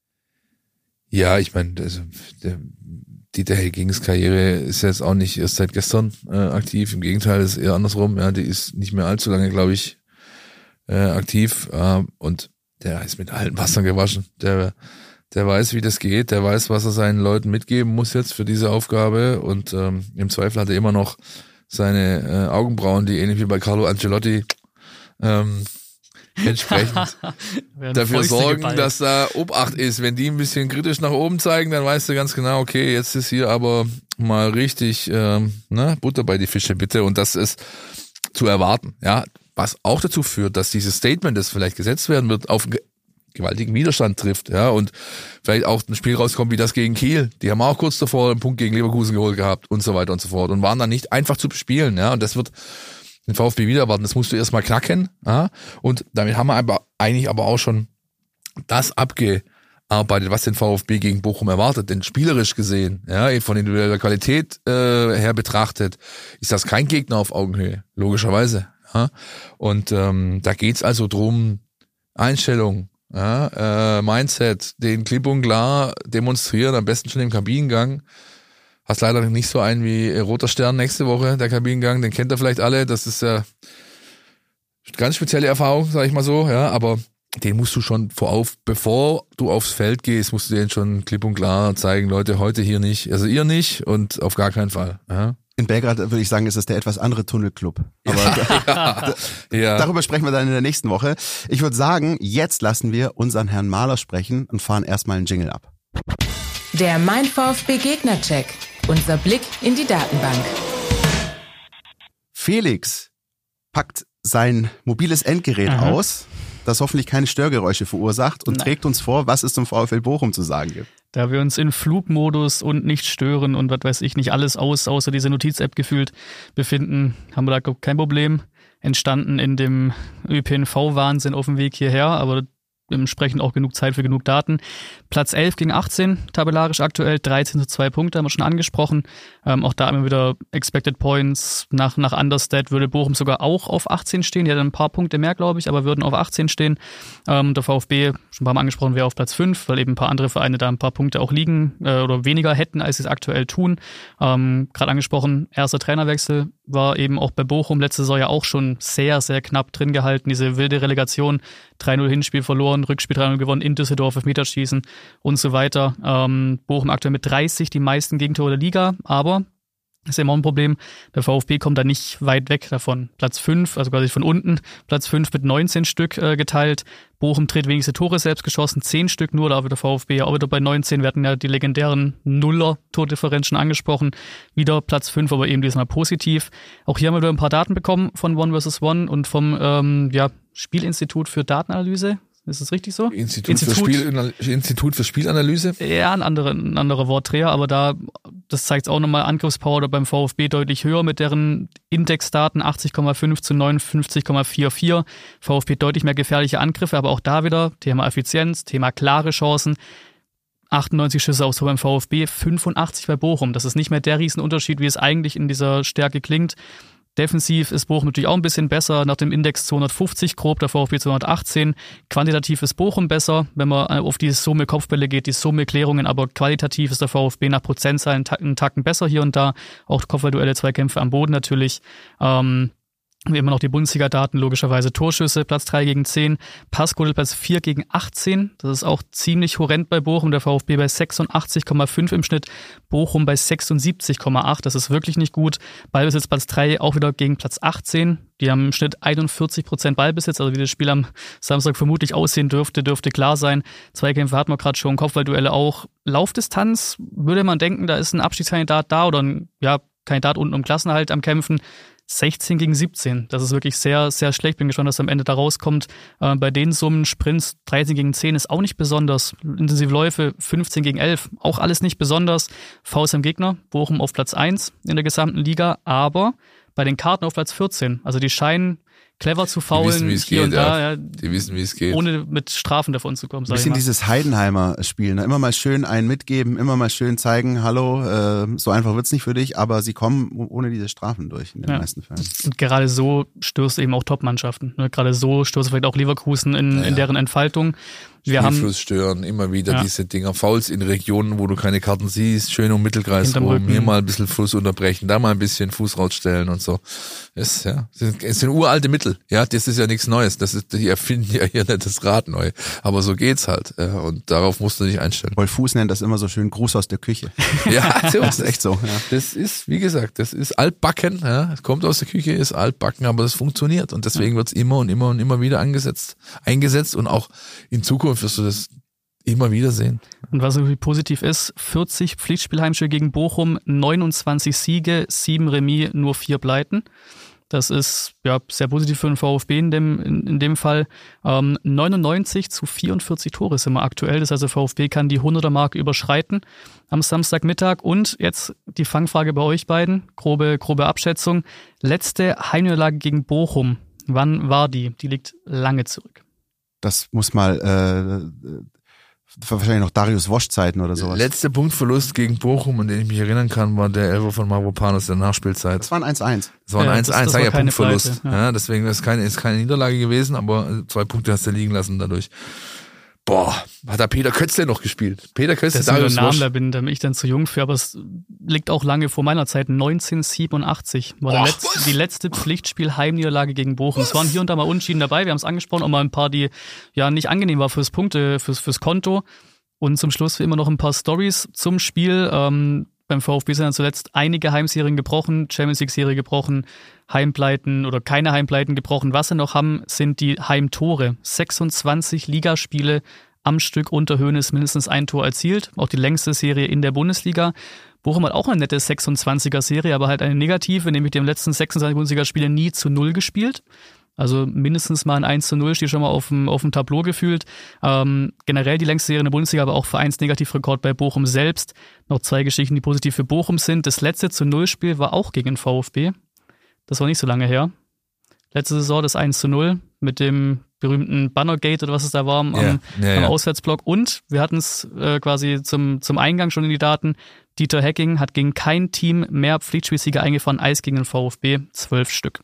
Speaker 4: Ja, ich meine, also, der Dieter Heckings Karriere ist jetzt auch nicht erst seit gestern äh, aktiv. Im Gegenteil, ist eher andersrum. Ja, die ist nicht mehr allzu lange, glaube ich, äh, aktiv. Äh, und der ist mit allen Wassern gewaschen. Der, der weiß, wie das geht. Der weiß, was er seinen Leuten mitgeben muss jetzt für diese Aufgabe. Und ähm, im Zweifel hat er immer noch seine äh, Augenbrauen, die ähnlich wie bei Carlo Ancelotti ähm, entsprechend dafür sorgen, geballt. Dass da Obacht ist. Wenn die ein bisschen kritisch nach oben zeigen, dann weißt du ganz genau, okay, jetzt ist hier aber mal richtig ähm, ne, Butter bei die Fische bitte. Und das ist zu erwarten. Ja, was auch dazu führt, dass dieses Statement, das vielleicht gesetzt werden wird, auf gewaltigen Widerstand trifft, ja, und vielleicht auch ein Spiel rauskommt wie das gegen Kiel. Die haben auch kurz davor einen Punkt gegen Leverkusen geholt gehabt und so weiter und so fort und waren dann nicht einfach zu bespielen, ja, und das wird den VfB wieder erwarten. Das musst du erstmal knacken, ja, und damit haben wir aber eigentlich aber auch schon das abgearbeitet, was den VfB gegen Bochum erwartet, denn spielerisch gesehen, ja, von individueller Qualität äh, her betrachtet, ist das kein Gegner auf Augenhöhe, logischerweise, ja, und ähm, da geht's also drum, Einstellung, ja, äh, Mindset, den klipp und klar demonstrieren, am besten schon im Kabinengang. Hast leider nicht so einen wie Roter Stern nächste Woche, der Kabinengang, den kennt ihr vielleicht alle, das ist ja ganz spezielle Erfahrung, sag ich mal so, ja, aber den musst du schon vorauf, bevor du aufs Feld gehst, musst du den schon klipp und klar zeigen, Leute, heute hier nicht, also ihr nicht und auf gar keinen Fall, ja.
Speaker 3: In Belgrad würde ich sagen, ist es der etwas andere Tunnelclub. Aber
Speaker 4: ja, ja.
Speaker 3: Darüber sprechen wir dann in der nächsten Woche. Ich würde sagen, jetzt lassen wir unseren Herrn Mahler sprechen und fahren erstmal einen Jingle ab.
Speaker 1: Der Mein VfB Gegnercheck. Unser Blick in die Datenbank.
Speaker 3: Felix packt sein mobiles Endgerät Aha. aus, das hoffentlich keine Störgeräusche verursacht und Nein. trägt uns vor, was es zum VfL Bochum zu sagen gibt.
Speaker 5: Da wir uns in Flugmodus und nicht stören und was weiß ich nicht alles aus, außer diese Notiz-App gefühlt befinden, haben wir da kein Problem. Entstanden in dem Ö P N V-Wahnsinn auf dem Weg hierher, aber entsprechend auch genug Zeit für genug Daten. Platz elf gegen achtzehn, tabellarisch aktuell, dreizehn zu zwei Punkte, haben wir schon angesprochen. Ähm, auch da immer wieder Expected Points nach, nach Understat würde Bochum sogar auch auf achtzehn stehen. Die hat ein paar Punkte mehr, glaube ich, aber würden auf achtzehn stehen. Ähm, der VfB, schon ein paar Mal angesprochen, wäre auf Platz fünf, weil eben ein paar andere Vereine da ein paar Punkte auch liegen äh, oder weniger hätten, als sie es aktuell tun. Ähm, Gerade angesprochen, erster Trainerwechsel war eben auch bei Bochum letzte Saison ja auch schon sehr, sehr knapp drin gehalten. Diese wilde Relegation, drei null Hinspiel verloren, Rückspiel drei null gewonnen, in Düsseldorf Elfmeterschießen und so weiter. Ähm, Bochum aktuell mit dreißig, die meisten Gegentore der Liga, aber ist ja immer ein Problem. Der VfB kommt da nicht weit weg davon. Platz fünf, also quasi von unten, Platz fünf mit neunzehn Stück äh, geteilt. Bochum tritt wenigste Tore selbst geschossen, zehn Stück nur, da wird der VfB ja auch wieder bei neunzehn. Wir hatten ja die legendären Nuller-Tordifferenz schon angesprochen. Wieder Platz fünf, aber eben diesmal positiv. Auch hier haben wir wieder ein paar Daten bekommen von One versus One und vom ähm, ja, Spielinstitut für Datenanalyse. Ist das richtig so?
Speaker 4: Institut, Institut, für, Spiel, Institut für Spielanalyse?
Speaker 5: Ja, ein anderer, ein anderer Wortdreher, aber da, das zeigt auch nochmal, Angriffspower da beim VfB deutlich höher mit deren Indexdaten, achtzig Komma fünf zu neunundfünfzig Komma vierundvierzig. VfB deutlich mehr gefährliche Angriffe, aber auch da wieder Thema Effizienz, Thema klare Chancen. achtundneunzig Schüsse aufs Tor beim VfB, fünfundachtzig bei Bochum. Das ist nicht mehr der Riesenunterschied, wie es eigentlich in dieser Stärke klingt. Defensiv ist Bochum natürlich auch ein bisschen besser, nach dem Index zweihundertfünfzig grob, der VfB zweihundertachtzehn. Quantitativ ist Bochum besser, wenn man auf die Summe Kopfbälle geht, die Summe Klärungen, aber qualitativ ist der VfB nach Prozentzahlen einen Tacken besser hier und da. Auch Kopfballduelle, Zweikämpfe am Boden natürlich. Ähm, Wie immer noch die Bundesliga-Daten, logischerweise Torschüsse, Platz drei gegen zehn, Passquote Platz vier gegen achtzehn, das ist auch ziemlich horrend bei Bochum, der VfB bei sechsundachtzig Komma fünf im Schnitt, Bochum bei sechsundsiebzig Komma acht, das ist wirklich nicht gut. Ballbesitz Platz drei auch wieder gegen Platz achtzehn, die haben im Schnitt einundvierzig Prozent Ballbesitz, also wie das Spiel am Samstag vermutlich aussehen dürfte, dürfte klar sein. Zweikämpfe hatten wir gerade schon, Kopfballduelle auch. Laufdistanz, würde man denken, da ist ein Abstiegskandidat da oder ein ja, Kandidat unten um Klassenerhalt am Kämpfen. sechzehn gegen siebzehn. Das ist wirklich sehr, sehr schlecht. Bin gespannt, was am Ende da rauskommt. Äh, bei den Summen Sprints dreizehn gegen zehn ist auch nicht besonders. Intensive Läufe fünfzehn gegen elf. Auch alles nicht besonders. Fouls am Gegner. Bochum auf Platz eins in der gesamten Liga. Aber bei den Karten auf Platz vierzehn. Also die scheinen clever zu faulen.
Speaker 4: Die wissen, wie es
Speaker 5: hier
Speaker 4: geht,
Speaker 5: und da,
Speaker 4: ja.
Speaker 5: ja.
Speaker 4: Die wissen, wie es geht.
Speaker 5: Ohne mit Strafen davon zu kommen,
Speaker 3: Ein
Speaker 5: sag ich
Speaker 3: bisschen
Speaker 5: mal.
Speaker 3: dieses Heidenheimer-Spiel, ne? Immer mal schön einen mitgeben, immer mal schön zeigen, hallo, äh, so einfach wird's nicht für dich, aber sie kommen ohne diese Strafen durch in den
Speaker 5: Ja.
Speaker 3: meisten Fällen.
Speaker 5: Und gerade so stößt eben auch Top-Mannschaften. Ne? Gerade so stößt vielleicht auch Leverkusen in,
Speaker 4: Ja.
Speaker 5: in deren Entfaltung. Wir haben
Speaker 4: Spielfluss stören, immer wieder
Speaker 5: Ja.
Speaker 4: diese Dinger. Fouls in Regionen, wo du keine Karten siehst, schön um Mittelkreis
Speaker 5: Hinterm
Speaker 4: rum,
Speaker 5: Rücken.
Speaker 4: hier mal ein bisschen Fuß unterbrechen, da mal ein bisschen Fuß rausstellen und so. Es, ja, es sind, es sind uralte Mittel. Ja, das ist ja nichts Neues. Das ist, die erfinden ja hier nicht das Rad neu. Aber so geht's halt. Ja, und darauf musst du dich einstellen.
Speaker 3: Wolf Fuß nennt das immer so schön Gruß aus der Küche.
Speaker 4: Ja, so
Speaker 3: Das ist echt so. Ja.
Speaker 4: Das ist, wie gesagt, das ist altbacken. Ja, es kommt aus der Küche, ist altbacken, aber das funktioniert. Und deswegen wird's immer und immer und immer wieder angesetzt, eingesetzt. Und auch in Zukunft wirst du das immer wieder sehen.
Speaker 5: Und was irgendwie positiv ist, vierzig Pflichtspielheimspiele gegen Bochum, neunundzwanzig Siege, sieben Remis, nur vier Pleiten. Das ist ja sehr positiv für den VfB in dem, in, in dem Fall. Ähm, neunundneunzig zu vierundvierzig Tore sind wir aktuell. Das heißt, der VfB kann die hunderter-Marke überschreiten am Samstagmittag. Und jetzt die Fangfrage bei euch beiden, grobe, grobe Abschätzung. Letzte Heimniederlage gegen Bochum, wann war die? Die liegt lange zurück.
Speaker 3: Das muss mal äh, wahrscheinlich noch Darius Wosch-Zeiten oder sowas.
Speaker 4: Letzter Punktverlust gegen Bochum, an den ich mich erinnern kann, war der Elfer von Mavropanos der Nachspielzeit.
Speaker 3: Das war ein eins eins.
Speaker 4: Das war ein
Speaker 5: Ja,
Speaker 4: eins
Speaker 5: das-
Speaker 4: eins,
Speaker 5: das
Speaker 4: sag
Speaker 5: war
Speaker 4: ja
Speaker 5: keine
Speaker 4: Punktverlust.
Speaker 5: Pleite,
Speaker 4: Ja.
Speaker 5: ja.
Speaker 4: Deswegen ist keine, ist keine Niederlage gewesen, aber zwei Punkte hast du liegen lassen dadurch. Boah, hat da Peter Kötzle noch gespielt. Peter Kötzle,
Speaker 5: Das ist wieder ein
Speaker 4: Darius
Speaker 5: Name,
Speaker 4: Wosch.
Speaker 5: da bin, da bin ich dann zu jung für, aber es liegt auch lange vor meiner Zeit. neunzehnhundertsiebenundachtzig war der
Speaker 4: Och,
Speaker 5: letzte,
Speaker 4: was?
Speaker 5: die letzte Pflichtspiel-Heimniederlage gegen Bochum. Es waren hier und da mal Unentschieden dabei, wir haben es angesprochen, auch mal ein paar, die ja nicht angenehm war fürs Punkte, fürs, fürs Konto. Und zum Schluss wie immer noch ein paar Stories zum Spiel. Ähm, beim VfB sind dann zuletzt einige Heimserien gebrochen, Champions League-Serie gebrochen, Heimpleiten oder keine Heimpleiten gebrochen. Was sie noch haben, sind die Heimtore. sechsundzwanzig Ligaspiele am Stück unter Hoeneß mindestens ein Tor erzielt. Auch die längste Serie in der Bundesliga. Bochum hat auch eine nette sechsundzwanziger-Serie, aber halt eine negative, nämlich die im letzten sechsundzwanzig Bundesligaspiele nie zu null gespielt. Also mindestens mal ein eins zu null steht schon mal auf dem, auf dem Tableau gefühlt. Ähm, generell die längste Serie in der Bundesliga, aber auch Vereinsnegativrekord bei Bochum selbst. Noch zwei Geschichten, die positiv für Bochum sind. Das letzte zu null Spiel war auch gegen den VfB. Das war nicht so lange her. Letzte Saison das eins zu null mit dem berühmten Bannergate oder was es da war am,
Speaker 4: Ja, ja,
Speaker 5: am
Speaker 4: ja.
Speaker 5: Auswärtsblock. Und wir hatten es äh, quasi zum, zum Eingang schon in die Daten. Dieter Hecking hat gegen kein Team mehr Pflichtspielsiege eingefahren als gegen den VfB. Zwölf Stück.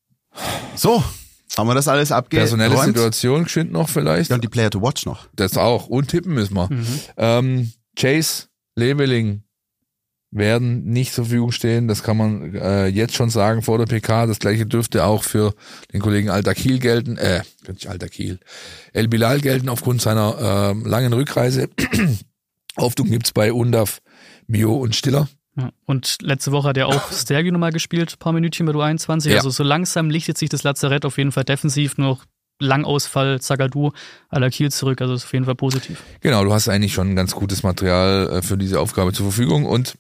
Speaker 3: So, haben wir das alles abgeräumt?
Speaker 4: Personelle Situation geschwind noch vielleicht.
Speaker 3: Ja, und die Player to Watch noch.
Speaker 4: Das auch. Und tippen müssen wir.
Speaker 5: Mhm.
Speaker 4: Ähm, Chase, Leveling, werden nicht zur Verfügung stehen. Das kann man äh, jetzt schon sagen vor der P K. Das gleiche dürfte auch für den Kollegen Al-Dakhil gelten. Äh, nicht Al-Dakhil. El Bilal gelten aufgrund seiner äh, langen Rückreise. Hoffnung gibt's bei Undav, Mio und Stiller.
Speaker 5: Ja, und letzte Woche hat er auch Stergi nochmal gespielt, ein paar Minütchen bei U einundzwanzig. Ja. Also so langsam lichtet sich das Lazarett auf jeden Fall defensiv. Noch Langausfall, Zagadou, Al-Dakhil zurück. Also ist auf jeden Fall positiv.
Speaker 4: Genau, du hast eigentlich schon ein ganz gutes Material äh, für diese Aufgabe zur Verfügung. Und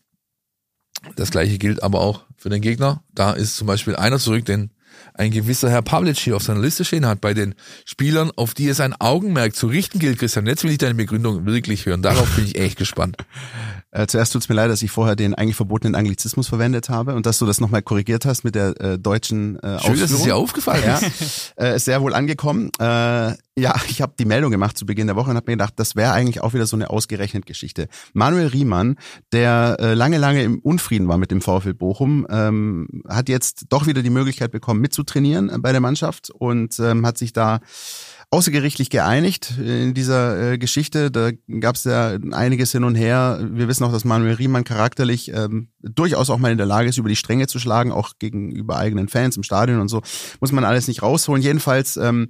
Speaker 4: das gleiche gilt aber auch für den Gegner. Da ist zum Beispiel einer zurück, den ein gewisser Herr Pavlic hier auf seiner Liste stehen hat, bei den Spielern, auf die es ein Augenmerk zu richten gilt. Christian, jetzt will ich deine Begründung wirklich hören. Darauf bin ich echt gespannt.
Speaker 3: Äh, zuerst tut's mir leid, dass ich vorher den eigentlich verbotenen Anglizismus verwendet habe und dass du das nochmal korrigiert hast mit der äh, deutschen äh, Ausführung.
Speaker 4: Schön, dass es dir aufgefallen
Speaker 3: ja,
Speaker 4: ist.
Speaker 3: Äh, ist sehr wohl angekommen. Äh, ja, ich habe die Meldung gemacht zu Beginn der Woche und habe mir gedacht, das wäre eigentlich auch wieder so eine ausgerechnet Geschichte. Manuel Riemann, der äh, lange, lange im Unfrieden war mit dem VfL Bochum, ähm, hat jetzt doch wieder die Möglichkeit bekommen, mitzutrainieren äh, bei der Mannschaft und ähm, hat sich da außergerichtlich geeinigt in dieser äh, Geschichte. Da gab es ja einiges hin und her. Wir wissen auch, dass Manuel Riemann charakterlich ähm, durchaus auch mal in der Lage ist, über die Stränge zu schlagen, auch gegenüber eigenen Fans im Stadion und so. Muss man alles nicht rausholen. Jedenfalls ähm,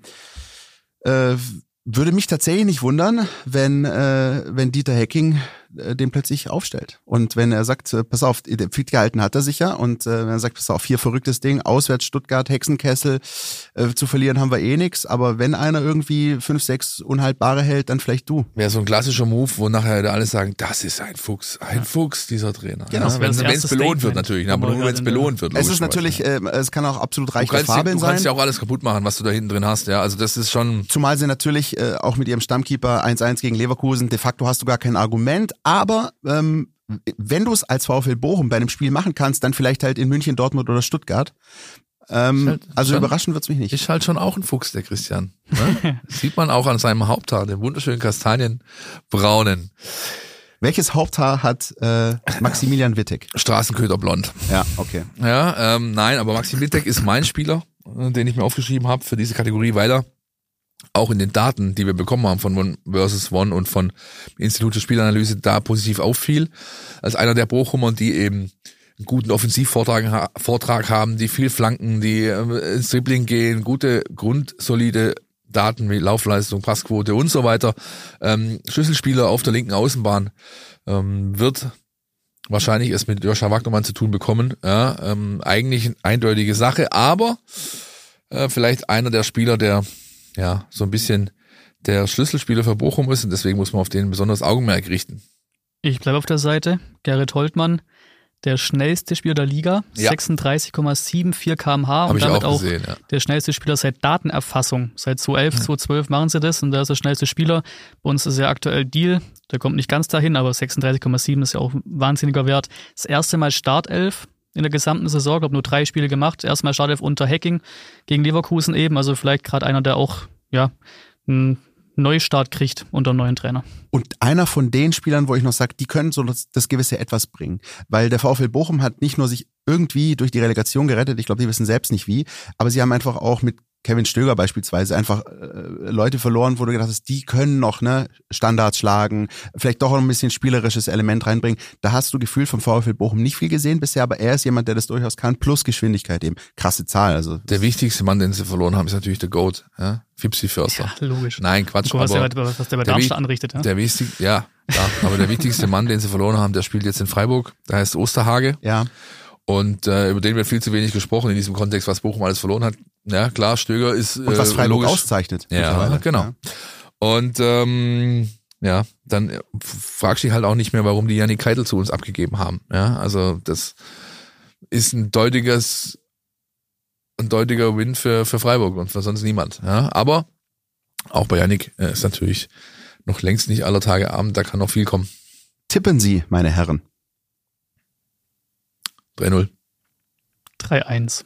Speaker 3: äh, würde mich tatsächlich nicht wundern, wenn äh, wenn Dieter Hecking äh, den plötzlich aufstellt. Und wenn er sagt, äh, pass auf, der fit gehalten hat er sich ja. Und äh, wenn er sagt, pass auf, hier verrücktes Ding, auswärts Stuttgart, Hexenkessel, äh, zu verlieren haben wir eh nix. Aber wenn einer irgendwie fünf, sechs Unhaltbare hält, dann vielleicht du.
Speaker 4: Wäre so ein klassischer Move, wo nachher alle sagen, das ist ein Fuchs, ein ja. Fuchs, dieser Trainer.
Speaker 3: Genau.
Speaker 4: Ja, wenn es belohnt wird natürlich, aber nur wenn es belohnt wird.
Speaker 3: Es ist natürlich, äh, es kann auch absolut reich der Fabeln sein.
Speaker 4: Du kannst ja auch alles kaputt machen, was du da hinten drin hast. Ja, also das ist schon.
Speaker 3: Zumal sie natürlich äh, auch mit ihrem Stammkeeper eins eins gegen Leverkusen, de facto hast du gar kein Argument, aber ähm, wenn du es als VfL Bochum bei einem Spiel machen kannst, dann vielleicht halt in München, Dortmund oder Stuttgart. Ähm, halt also schon, überraschen wird's mich nicht.
Speaker 4: Ist halt schon auch ein Fuchs, der Christian. Ne? Sieht man auch an seinem Haupthaar, dem wunderschönen kastanienbraunen.
Speaker 3: Welches Haupthaar hat äh, Maximilian Wittek?
Speaker 4: Straßenköterblond.
Speaker 3: Ja, okay.
Speaker 4: Ja, ähm, nein, aber Maxi Wittek ist mein Spieler, den ich mir aufgeschrieben habe für diese Kategorie, weil er auch in den Daten, die wir bekommen haben von One versus One und von Institut für Spielanalyse, da positiv auffiel, als einer der Bochumer, die eben einen guten Offensivvortrag Vortrag haben, die viel flanken, die äh, ins Dribbling gehen, gute, grundsolide Daten wie Laufleistung, Passquote und so weiter. Ähm, Schlüsselspieler auf der linken Außenbahn ähm, wird wahrscheinlich es mit Joscha Wagnermann zu tun bekommen. Ja, ähm, eigentlich eine eindeutige Sache, aber äh, vielleicht einer der Spieler, der ja so ein bisschen der Schlüsselspieler für Bochum ist und deswegen muss man auf den besonders Augenmerk richten.
Speaker 5: Ich bleibe auf der Seite. Gerrit Holtmann, der schnellste Spieler der Liga, ja. sechsunddreißig Komma siebenundsiebzig Kilometer pro Stunde und damit auch, gesehen, ja. der schnellste Spieler seit Datenerfassung. Seit zweitausendelf, ja. zweitausendzwölf machen sie das und der ist der schnellste Spieler. Bei uns ist ja aktuell Deal, der kommt nicht ganz dahin, aber sechsunddreißig Komma sieben ist ja auch ein wahnsinniger Wert. Das erste Mal Startelf in der gesamten Saison, glaube nur drei Spiele gemacht. Erstmal Startelf unter Hecking gegen Leverkusen eben, also vielleicht gerade einer, der auch ja einen Neustart kriegt unter einem neuen Trainer.
Speaker 3: Und einer von den Spielern, wo ich noch sage, die können so das, das gewisse Etwas bringen. Weil der VfL Bochum hat nicht nur sich irgendwie durch die Relegation gerettet, ich glaube, die wissen selbst nicht wie, aber sie haben einfach auch mit Kevin Stöger beispielsweise einfach äh, Leute verloren, wo du gedacht hast, die können noch ne Standards schlagen, vielleicht doch noch ein bisschen spielerisches Element reinbringen. Da hast du gefühlt vom VfL Bochum nicht viel gesehen bisher, aber er ist jemand, der das durchaus kann, plus Geschwindigkeit eben. Krasse Zahl. Also
Speaker 4: der wichtigste Mann, den sie verloren haben, ist natürlich der Goat, ja? Fipsi Förster.
Speaker 5: Ja, logisch.
Speaker 4: Nein, Quatsch.
Speaker 5: Guck, was, aber der, was der bei Darmstadt anrichtet. Ja?
Speaker 4: Der wichtig, ja, ja, aber der wichtigste Mann, den sie verloren haben, der spielt jetzt in Freiburg, der heißt Osterhage.
Speaker 3: Ja.
Speaker 4: Und äh, über den wird viel zu wenig gesprochen in diesem Kontext, was Bochum alles verloren hat. Ja, klar, Stöger ist
Speaker 3: und was Freiburg
Speaker 4: logisch
Speaker 3: auszeichnet.
Speaker 4: Ja, genau. Ja. Und ähm, ja, dann fragst du dich halt auch nicht mehr, warum die Jannik Keitel zu uns abgegeben haben. Ja, also das ist ein deutiges, ein deutiger Win für für Freiburg und für sonst niemand. Ja, aber auch bei Jannik äh, ist natürlich noch längst nicht aller Tage Abend, da kann noch viel kommen.
Speaker 3: Tippen Sie, meine Herren.
Speaker 4: drei null.
Speaker 5: drei eins.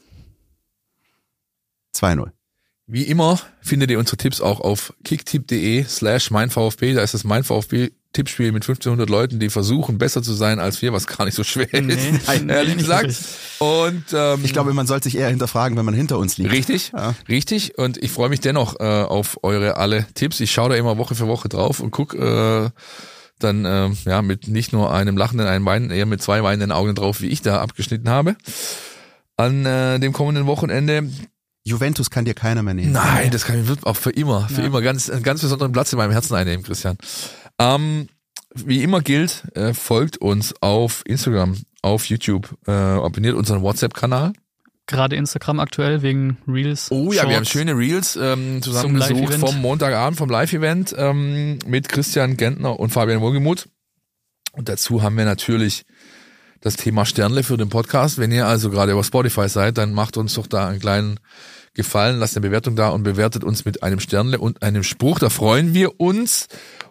Speaker 3: zwei null.
Speaker 4: Wie immer findet ihr unsere Tipps auch auf kicktipp.de slash mein VfB. Da ist das mein VfB-Tippspiel mit fünfzehnhundert Leuten, die versuchen, besser zu sein als wir, was gar nicht so schwer ist, nee, nein, ehrlich nee, gesagt. Und ähm,
Speaker 3: ich glaube, man sollte sich eher hinterfragen, wenn man hinter uns liegt.
Speaker 4: Richtig, ja. richtig. Und ich freue mich dennoch äh, auf eure alle Tipps. Ich schaue da immer Woche für Woche drauf und guck, äh, dann äh, ja mit nicht nur einem lachenden, einem weinen, eher mit zwei weinenden Augen drauf, wie ich da abgeschnitten habe. An äh, dem kommenden Wochenende.
Speaker 3: Juventus kann dir keiner mehr nehmen.
Speaker 4: Nein, das kann ich auch für immer, für ja. immer ganz, einen ganz besonderen Platz in meinem Herzen einnehmen, Christian. Ähm, wie immer gilt, äh, folgt uns auf Instagram, auf YouTube, äh, abonniert unseren WhatsApp-Kanal.
Speaker 5: Gerade Instagram aktuell wegen Reels.
Speaker 4: Oh ja, Shorts. Wir haben schöne Reels ähm, zusammengesucht vom Montagabend, vom Live-Event ähm, mit Christian Gentner und Fabian Wohlgemuth. Und dazu haben wir natürlich das Thema Sternle für den Podcast. Wenn ihr also gerade über Spotify seid, dann macht uns doch da einen kleinen Gefallen, lasst eine Bewertung da und bewertet uns mit einem Sternle und einem Spruch. Da freuen wir uns.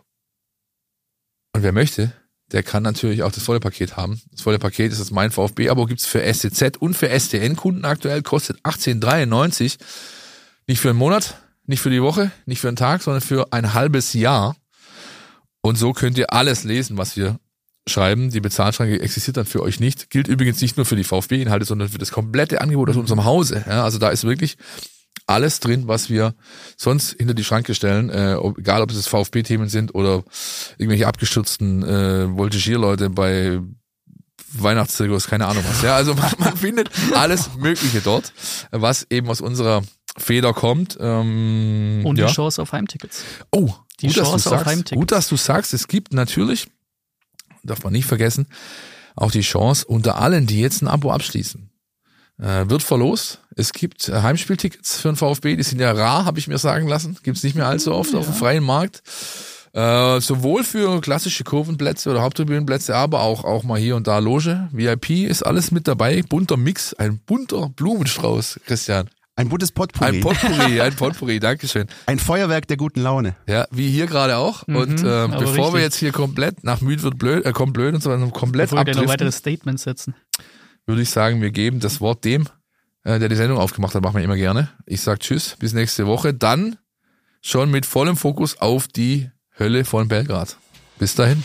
Speaker 4: Und wer möchte, der kann natürlich auch das volle Paket haben. Das volle Paket ist das Mein VfB-Abo, gibt's für S C Z und für S T N-Kunden aktuell, kostet achtzehn dreiundneunzig. Nicht für einen Monat, nicht für die Woche, nicht für einen Tag, sondern für ein halbes Jahr. Und so könnt ihr alles lesen, was wir schreiben. Die Bezahlschranke existiert dann für euch nicht. Gilt übrigens nicht nur für die VfB-Inhalte, sondern für das komplette Angebot aus unserem Hause. Ja, also da ist wirklich alles drin, was wir sonst hinter die Schranke stellen, äh, ob, egal ob es VfB-Themen sind oder irgendwelche abgestürzten äh, Voltigierleute bei Weihnachtszirkus, keine Ahnung was. Ja, also man, man findet alles Mögliche dort, was eben aus unserer Feder kommt. Ähm,
Speaker 5: Und
Speaker 4: ja.
Speaker 5: die Chance auf Heimtickets.
Speaker 4: Oh,
Speaker 5: die
Speaker 4: gut,
Speaker 5: Chance
Speaker 4: dass du
Speaker 5: auf
Speaker 4: sagst,
Speaker 5: Heimtickets.
Speaker 4: gut, dass du sagst, es gibt natürlich, darf man nicht vergessen, auch die Chance unter allen, die jetzt ein Abo abschließen. Äh, wird verlost. Es gibt äh, Heimspieltickets für den VfB, die sind ja rar, habe ich mir sagen lassen. Gibt's nicht mehr allzu oft ja. auf dem freien Markt. Äh, sowohl für klassische Kurvenplätze oder Haupttribünenplätze, aber auch auch mal hier und da Loge. V I P ist alles mit dabei. Bunter Mix, ein bunter Blumenstrauß, Christian.
Speaker 3: Ein buntes Potpourri.
Speaker 4: Ein Potpourri, ein Potpourri, Dankeschön.
Speaker 3: Ein Feuerwerk der guten Laune.
Speaker 4: Ja, wie hier gerade auch.
Speaker 5: Mhm,
Speaker 4: und äh, bevor
Speaker 5: richtig.
Speaker 4: wir jetzt hier komplett nach müde wird blöd, äh, kommt blöd und so weiter, komplett
Speaker 5: Bevor wir noch
Speaker 4: abdriften,
Speaker 5: weitere Statements setzen.
Speaker 4: würde ich sagen, wir geben das Wort dem, äh, der die Sendung aufgemacht hat, machen wir immer gerne. Ich sag tschüss, bis nächste Woche. Dann schon mit vollem Fokus auf die Hölle von Belgrad. Bis dahin.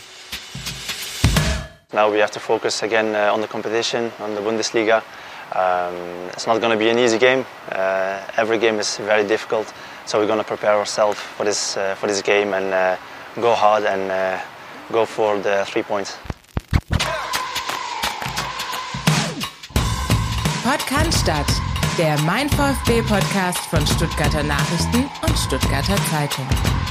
Speaker 2: Now we have to focus again uh, on the competition, on the Bundesliga. Um, it's not going to be an easy game. Uh, every game is very difficult, so we're going to prepare ourselves for this uh, for this game and uh, go hard and uh, go for the three points.
Speaker 1: Podcast statt, der Mein VfB Podcast von Stuttgarter Nachrichten und Stuttgarter Zeitung.